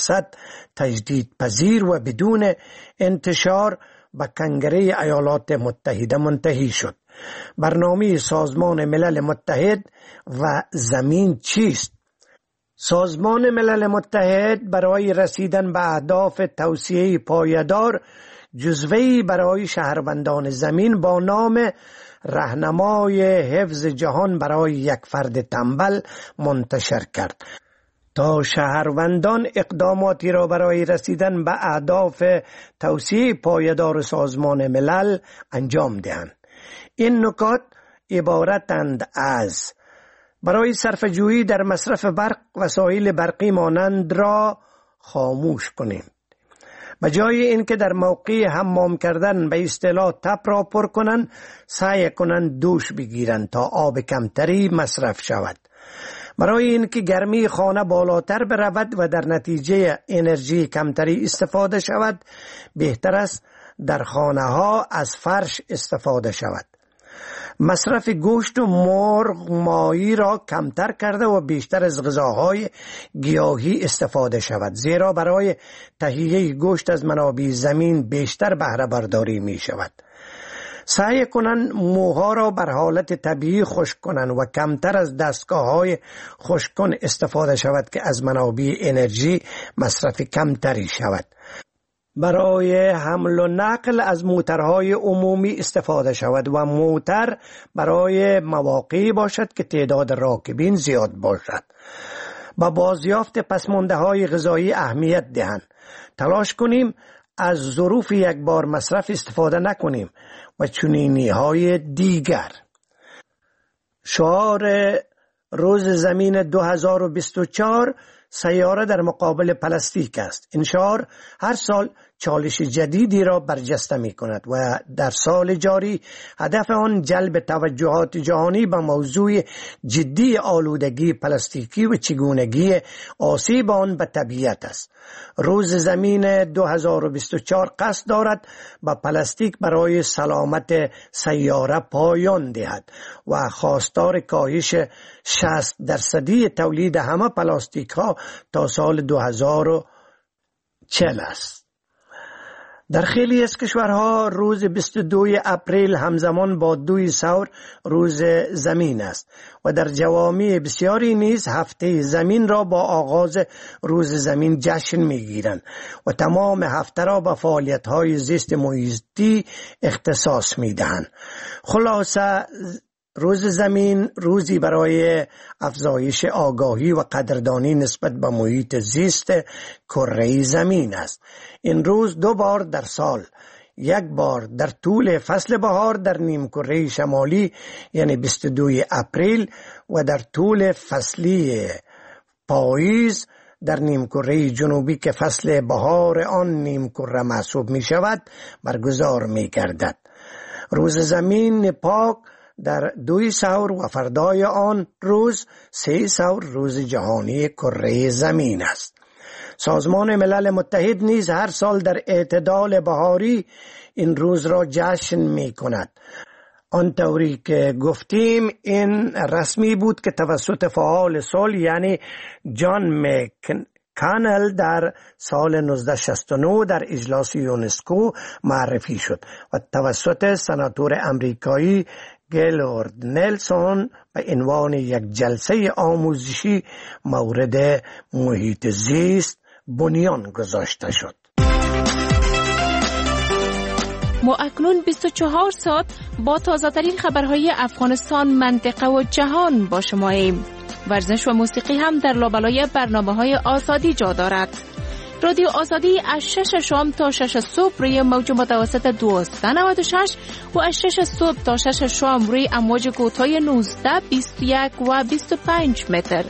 تجدید پذیر و بدون انتشار به کنگره ایالات متحده منتهی شد. برنامه سازمان ملل متحد و زمین چیست؟ سازمان ملل متحد برای رسیدن به اهداف توسعه پایدار جزوه‌ای برای شهروندان زمین با نام راهنمای حفظ جهان برای یک فرد تنبل منتشر کرد تا شهروندان اقداماتی را برای رسیدن به اهداف توسعه پایدار سازمان ملل انجام دهند. این نکات عبارتند از برای صرفه‌جویی در مصرف برق وسایل برقی مانند را خاموش کنید. به جای اینکه در موقع حمام کردن به اصطلاح تپ را پر کنند، سعی کنند دوش بگیرند تا آب کمتری مصرف شود. برای اینکه گرمی خانه بالاتر برود و در نتیجه انرژی کمتری استفاده شود، بهتر است در خانه ها از فرش استفاده شود. مصرف گوشت و مرغ ماهی را کمتر کرده و بیشتر از غذاهای گیاهی استفاده شود، زیرا برای تهیه گوشت از منابع زمین بیشتر بهره برداری می شود. سعی کنند موها را بر حالت طبیعی خشک کنند و کمتر از دستگاه‌های خشک‌کن استفاده شود که از منابع انرژی مصرف کمتری شود. برای حمل و نقل از موترهای عمومی استفاده شود و موتر برای مواقعی باشد که تعداد راکبین زیاد باشد. با بازیافت پسمانده‌های غذایی اهمیت دهند. تلاش کنیم از ظروف یک بار مصرف استفاده نکنیم و چنینی‌های دیگر. شعار روز زمین 2024 سیاره در مقابل پلاستیک است. این شعار هر سال چالش جدیدی را برجسته می کند و در سال جاری هدف آن جلب توجهات جهانی به موضوع جدی آلودگی پلاستیکی و چگونگی آسیب آن به طبیعت است. روز زمین 2024 قصد دارد به پلاستیک برای سلامت سیاره پایان دهد و خواستار کاهش 60% تولید همه پلاستیک ها تا سال 2040 است. در خیلی از کشورها روز 22 اپریل همزمان با 2 ثور روز زمین است و در جوامع بسیاری نیز هفته زمین را با آغاز روز زمین جشن می‌گیرند و تمام هفته را به فعالیت‌های زیست محیطی اختصاص می‌دهند. خلاصه روز زمین روزی برای افزایش آگاهی و قدردانی نسبت به محیط زیست کره زمین است. این روز 2 بار در سال، یک بار در طول فصل بهار در نیمکره شمالی یعنی 22 اپریل و در طول فصلی پاییز در نیمکره جنوبی که فصل بهار آن نیمکره محسوب می شود برگزار می گردد. روز زمین پاک در 2 ثور و فردای آن روز 3 ثور روز جهانی کره زمین است. سازمان ملل متحد نیز هر سال در اعتدال بهاری این روز را جشن می کند. آنطوری که گفتیم این رسمی بود که توسط فعال صلح یعنی جان مک‌کانل در سال 1969 در اجلاس یونسکو معرفی شد و توسط سناتور امریکایی گیلورد نلسون به عنوان یک جلسه آموزشی مورد محیط زیست بنیان گذاشته شد. ما اکنون 24 ساعت با تازه‌ترین خبرهای افغانستان، منطقه و جهان با شماییم. ورزش و موسیقی هم در لابلای برنامه‌های آزادی جا دارد. رادیو آزادی از 6 شام تا 6 صبح روی موج متوسط 1296 و از 6 صبح تا 6 شام روی امواج کوتاه 19، 21 و 25 متر.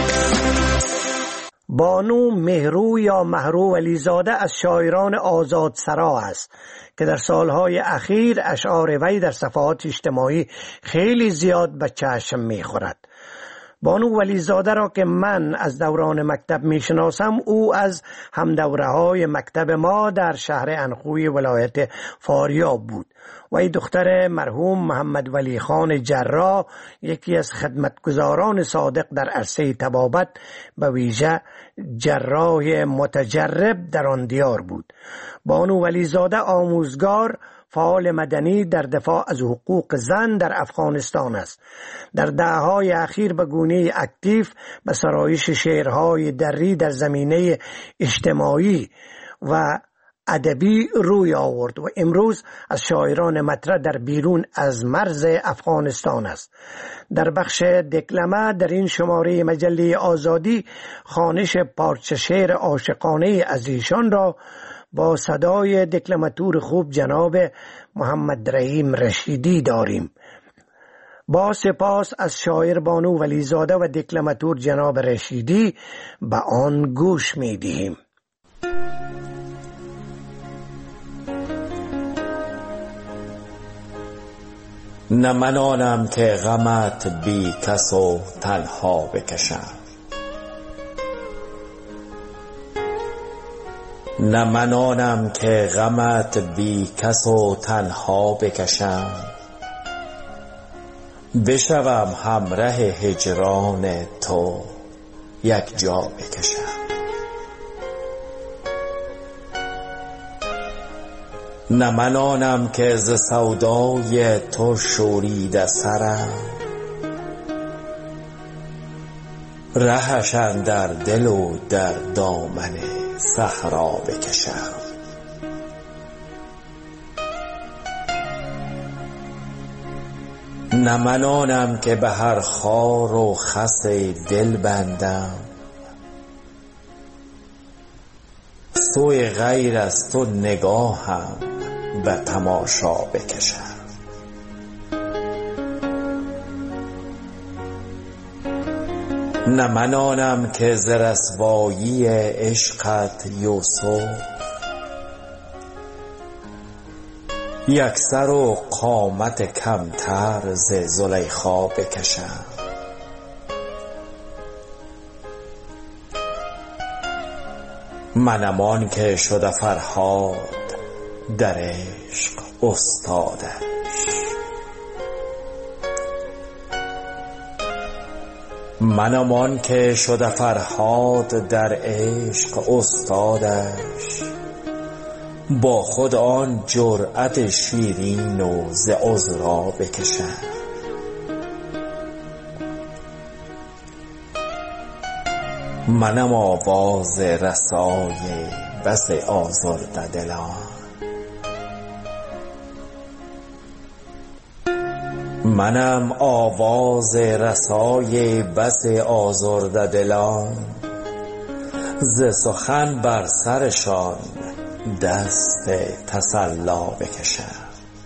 بانو مهرو یا مهرو ولیزاده از شاعران آزادسرا است که در سالهای اخیر اشعار وی در صفحات اجتماعی خیلی زیاد به چشم می‌خورد. بانو ولیزاده را که من از دوران مکتب میشناسم، او از همدوره‌های مکتب ما در شهر انخوی ولایت فاریاب بود. وی دختر مرحوم محمد ولی خان جراح، یکی از خدمتگزاران صادق در عرصه طبابت، به ویژه جراح متجرب در آن دیار بود. بانو ولیزاده آموزگار، فعال مدنی در دفاع از حقوق زن در افغانستان است. در دهه‌های اخیر به گونه اکتیو به سرایش شعرهای دری در زمینه اجتماعی و ادبی روی آورد و امروز از شاعران مطرح در بیرون از مرز افغانستان است. در بخش دکلمه در این شماره مجله آزادی خوانش پارچه شعر عاشقانه از ایشان را با صدای دکلماتور خوب جناب محمد رحیم رشیدی داریم. با سپاس از شاعر بانو ولیزاده و دکلماتور جناب رشیدی به آن گوش می دهیم. نه من آنم که غمت بی کس و تنها بکشم، نه من آنم که غمت بی کس و تنها بکشم، بشوم همراه هجران تو یک جا بکشم. نه من آنم که ز سودای تو شوریده سرم، رهش اندر دل و در دامن صحرا بکشم. نه من آنم که به هر خار و خس دل بندم، سوی غیر از تو نگاهم به تماشا بکشم. نه من آنم که ز رسوایی عشقت یوسف، یک سر و قامت کمتر ز زلیخا بکشم. منم آن که شده فرهاد در عشق استادش، منم آن که شده فرهاد در عشق استادش، با خود آن جرأت شیرین و ز عذرا بکشم. منم آواز رسای بس آزرده دلان، منم آواز رسای بس آزرده دلان، ز سخن بر سرشان دست تسلا بکشم.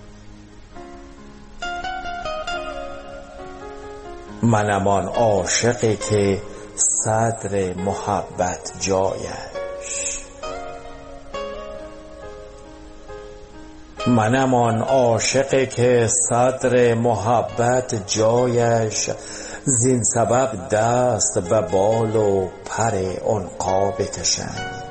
منم آن عاشقی که صدر محبت جایش، منم آن عاشقی که صدر محبت جایش، زین سبب دست به بال و پر عنقا بکشم.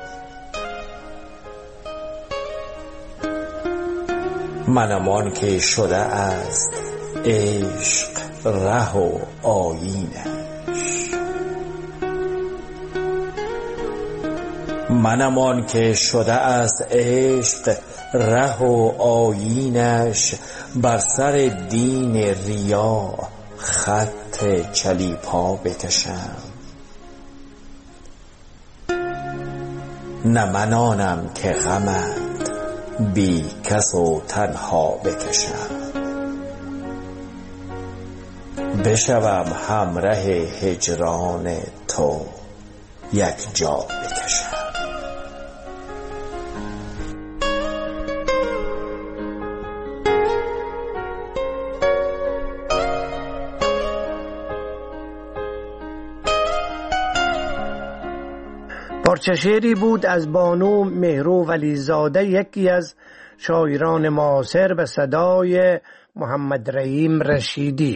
منم آن که شده است عشق ره و آیینش، منم آن که شده است عشق ره و آیینش بر سر دین ریا خط چلیپا بکشم. نه من آنم که غمت بی کس و تنها بکشم. بشوم همراه هجران تو یک جا بکشم. پارچه شعری بود از بانو مهرو ولیزاده، یکی از شاعران معاصر، به صدای محمد رحیم رشیدی.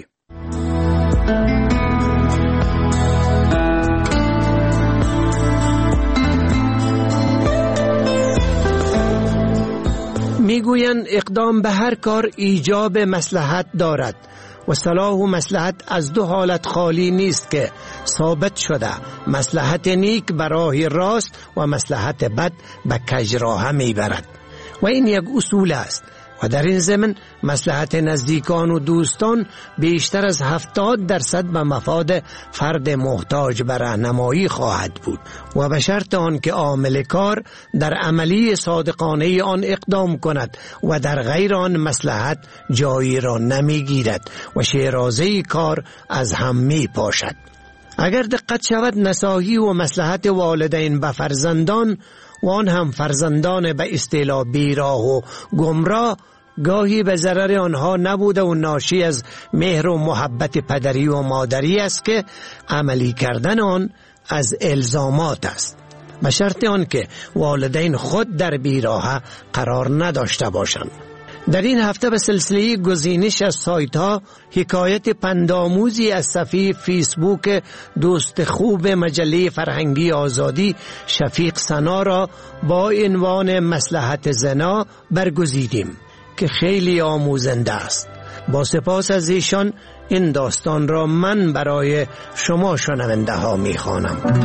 میگویند اقدام به هر کار ایجاب مصلحت دارد و صلاح و مصلحت از دو حالت خالی نیست که ثابت شده. مصلحت نیک به راه راست و مصلحت بد به کج راه میبرد و این یک اصول است و در این زمن مصلحت نزدیکان و دوستان بیشتر از 70% به مفاد فرد محتاج به راهنمایی خواهد بود و به شرط آن که عامل کار در عملی صادقانه آن اقدام کند و در غیر آن مصلحت جایی را نمیگیرد و شیرازه کار از هم می پاشد. اگر دقت شود نصاحی و مصلحت والدین به فرزندان و آن هم فرزندان به اصطلاح بیراه و گمراه گاهی به ضرر آنها نبوده و ناشی از مهر و محبت پدری و مادری است که عملی کردن آن از الزامات است، به شرط آن که والدین خود در بیراه قرار نداشته باشند. در این هفته به سلسله گزینش از سایت ها حکایت پندآموزی از صفحه فیسبوک دوست خوب مجله فرهنگی آزادی شفیق سنا را با عنوان مصلحت زنا برگزیدیم که خیلی آموزنده است. با سپاس از ایشان این داستان را من برای شما شنونده ها می خوانم.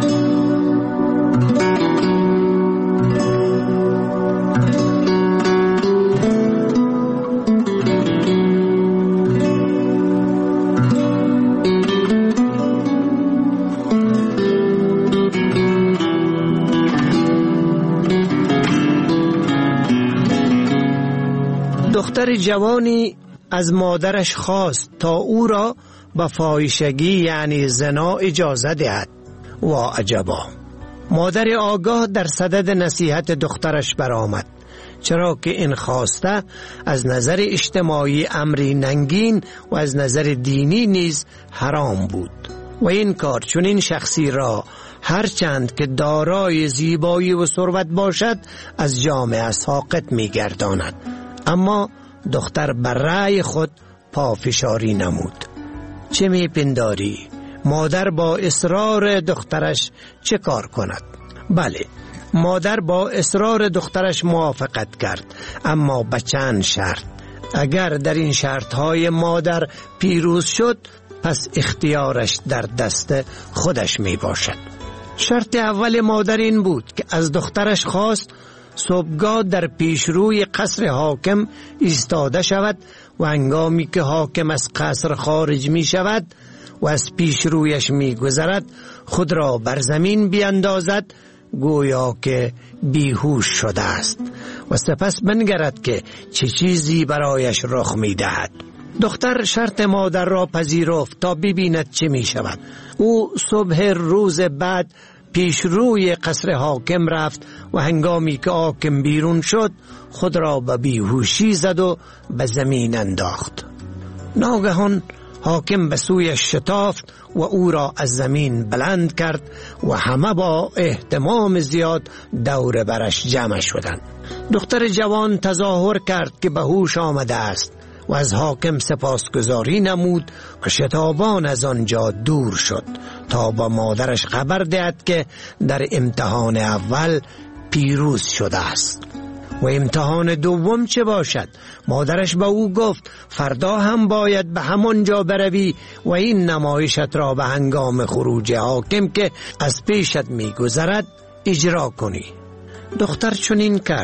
دختر جوانی از مادرش خواست تا او را به فاحشگی یعنی زنا اجازه دهد. و عجبا، مادر آگاه در صدد نصیحت دخترش برآمد، چرا که این خواسته از نظر اجتماعی امری ننگین و از نظر دینی نیز حرام بود و این کار چون این شخصی را هرچند که دارای زیبایی و ثروت باشد از جامعه ساقط می گرداند. اما دختر بر رأی خود پافشاری نمود. چه می پنداری؟ مادر با اصرار دخترش چه کار کند؟ بله، مادر با اصرار دخترش موافقت کرد، اما به چند شرط. اگر در این شرطهای مادر پیروز شد پس اختیارش در دست خودش می باشد. شرط اول مادر این بود که از دخترش خواست صبحگاه در پیشروی قصر حاکم ایستاده شود و هنگامی که حاکم از قصر خارج می شود و از پیشرویش می گذرد خود را بر زمین بیندازد گویا که بیهوش شده است و سپس بنگرد که چه چیزی برایش رخ می دهد. دختر شرط مادر را پذیرفت تا ببیند چه می شود. او صبح روز بعد پیش روی قصر حاکم رفت و هنگامی که حاکم بیرون شد خود را به بیهوشی زد و به زمین انداخت. ناگهان حاکم به سویش شتافت و او را از زمین بلند کرد و همه با اهتمام زیاد دور برش جمع شدند. دختر جوان تظاهر کرد که به هوش آمده است و از حاکم سپاسگزاری نمود و شتابان از آنجا دور شد تا با مادرش خبر دهد که در امتحان اول پیروز شده است. و امتحان دوم چه باشد؟ مادرش به او گفت فردا هم باید به همان جا بروی و این نمایشت را به هنگام خروج حاکم که از پیشت میگذرد اجرا کنی. دختر چنین کرد،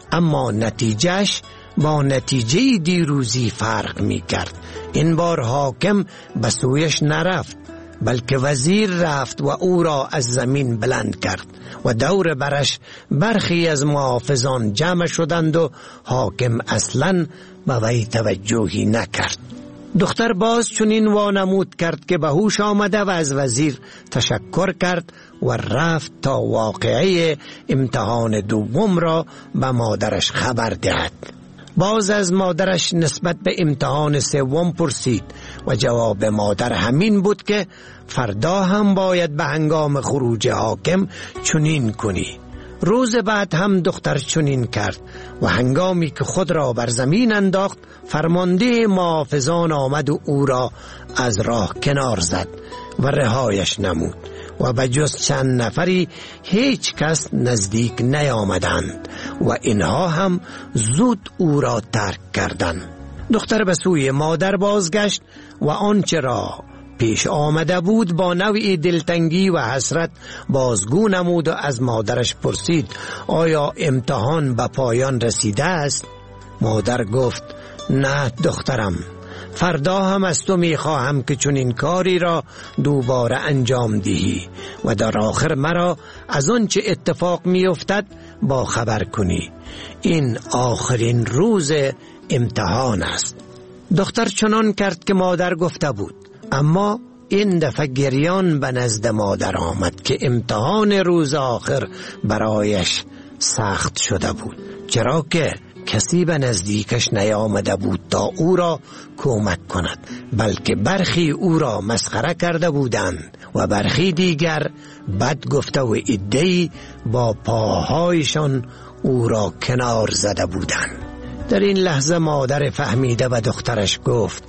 اما نتیجهش با نتیجه دیروزی فرق می کرد. این بار حاکم به سویش نرفت، بلکه وزیر رفت و او را از زمین بلند کرد و دور برش برخی از محافظان جمع شدند و حاکم اصلاً به وی توجهی نکرد. دختر باز چنین وانمود کرد که به هوش آمده و از وزیر تشکر کرد و رفت تا واقعه امتحان دوم را به مادرش خبر دهد. باز از مادرش نسبت به امتحان سوم پرسید و جواب مادر همین بود که فردا هم باید به هنگام خروج حاکم چنین کنی. روز بعد هم دختر چنین کرد و هنگامی که خود را بر زمین انداخت فرمانده محافظان آمد و او را از راه کنار زد و رهایش نمود و به جز چند نفری هیچ کس نزدیک نیامدند و اینها هم زود او را ترک کردند. دختر به سوی مادر بازگشت و آنچه را پیش آمده بود با نوعی دلتنگی و حسرت بازگو نمود و از مادرش پرسید آیا امتحان به پایان رسیده است؟ مادر گفت نه دخترم، فردا هم از تو میخواهم که چنین کاری را دوباره انجام دهی و در آخر مرا از آنچه اتفاق میافتد با خبر کنی. این آخرین روز امتحان است. دختر چنان کرد که مادر گفته بود، اما این دفعه گریان به نزد مادر آمد که امتحان روز آخر برایش سخت شده بود، چرا که کسی به نزدیکش نیامده بود تا او را کمک کند، بلکه برخی او را مسخره کرده بودند و برخی دیگر بد گفته و عده‌ای با پاهایشان او را کنار زده بودند. در این لحظه مادر فهمیده و دخترش گفت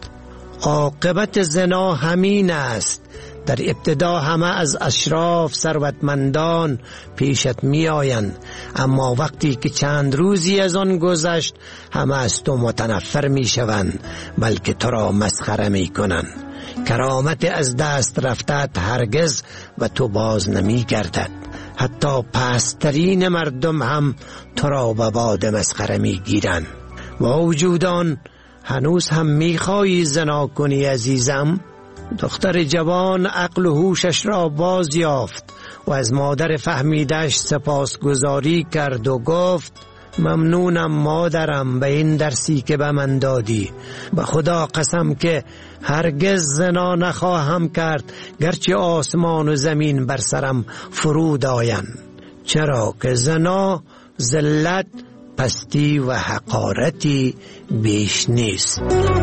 عاقبت زنا همین است. در ابتدا همه از اشراف ثروتمندان پیشت می آیند، اما وقتی که چند روزی از آن گذشت همه از تو متنفر می شوند، بلکه تو را مسخره می کنند. کرامت از دست رفتت هرگز و تو باز نمی گردد. حتی پسترین مردم هم تو را به باد مسخره می گیرند. با وجود آن هنوز هم می خواهی زنا کنی عزیزم؟ دختر جوان عقل و هوشش را باز یافت و از مادر فهمیدش سپاسگزاری کرد و گفت ممنونم مادرم به این درسی که به من دادی. به خدا قسم که هرگز زنا نخواهم کرد گرچه آسمان و زمین بر سرم فرود آیند، چرا که زنا ذلت، پستی و حقارتی بیش نیست.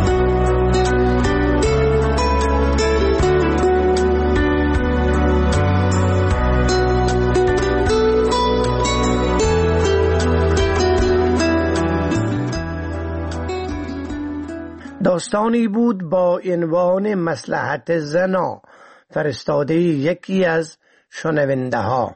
داستانی بود با عنوان مصلحت زنا، فرستاده یکی از شنونده ها.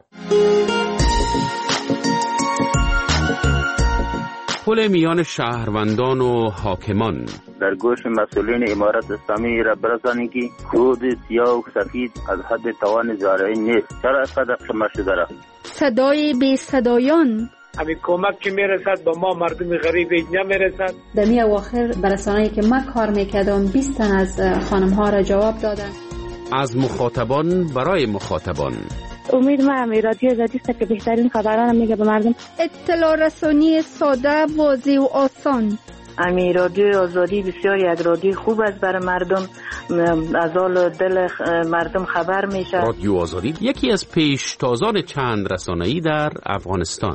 پل میان شهروندان و حاکمان. در گوش مسئولین امارت اسلامی را برسانید که خود سیاه و سفید از حد توان زارعی نیست. چرا اینقدر شما شده را؟ صدای بی صدایان. همین کمک که میرسد با ما مردم غریب نمیرسد. در می اواخر برسانه‌ای که من کار میکردم 20 تن از خانم ها را جواب دادن. از مخاطبان برای مخاطبان. امید من رادیو آزادی است که بهترین خبران میگه به مردم. اطلاع رسانی ساده، واضح و آسان. امی رادیو آزادی بسیاری از رادیو خوب است برای مردم، از حال دل مردم خبر میشه. رادیو آزادی یکی از پیشتازان چند رسانه‌ای در افغانستان.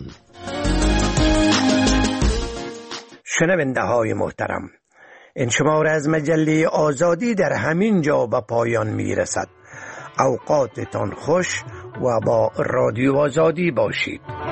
شنونده های محترم، این شماره از مجله آزادی در همین جا به پایان میرسد. اوقاتتان خوش و با رادیو آزادی باشید.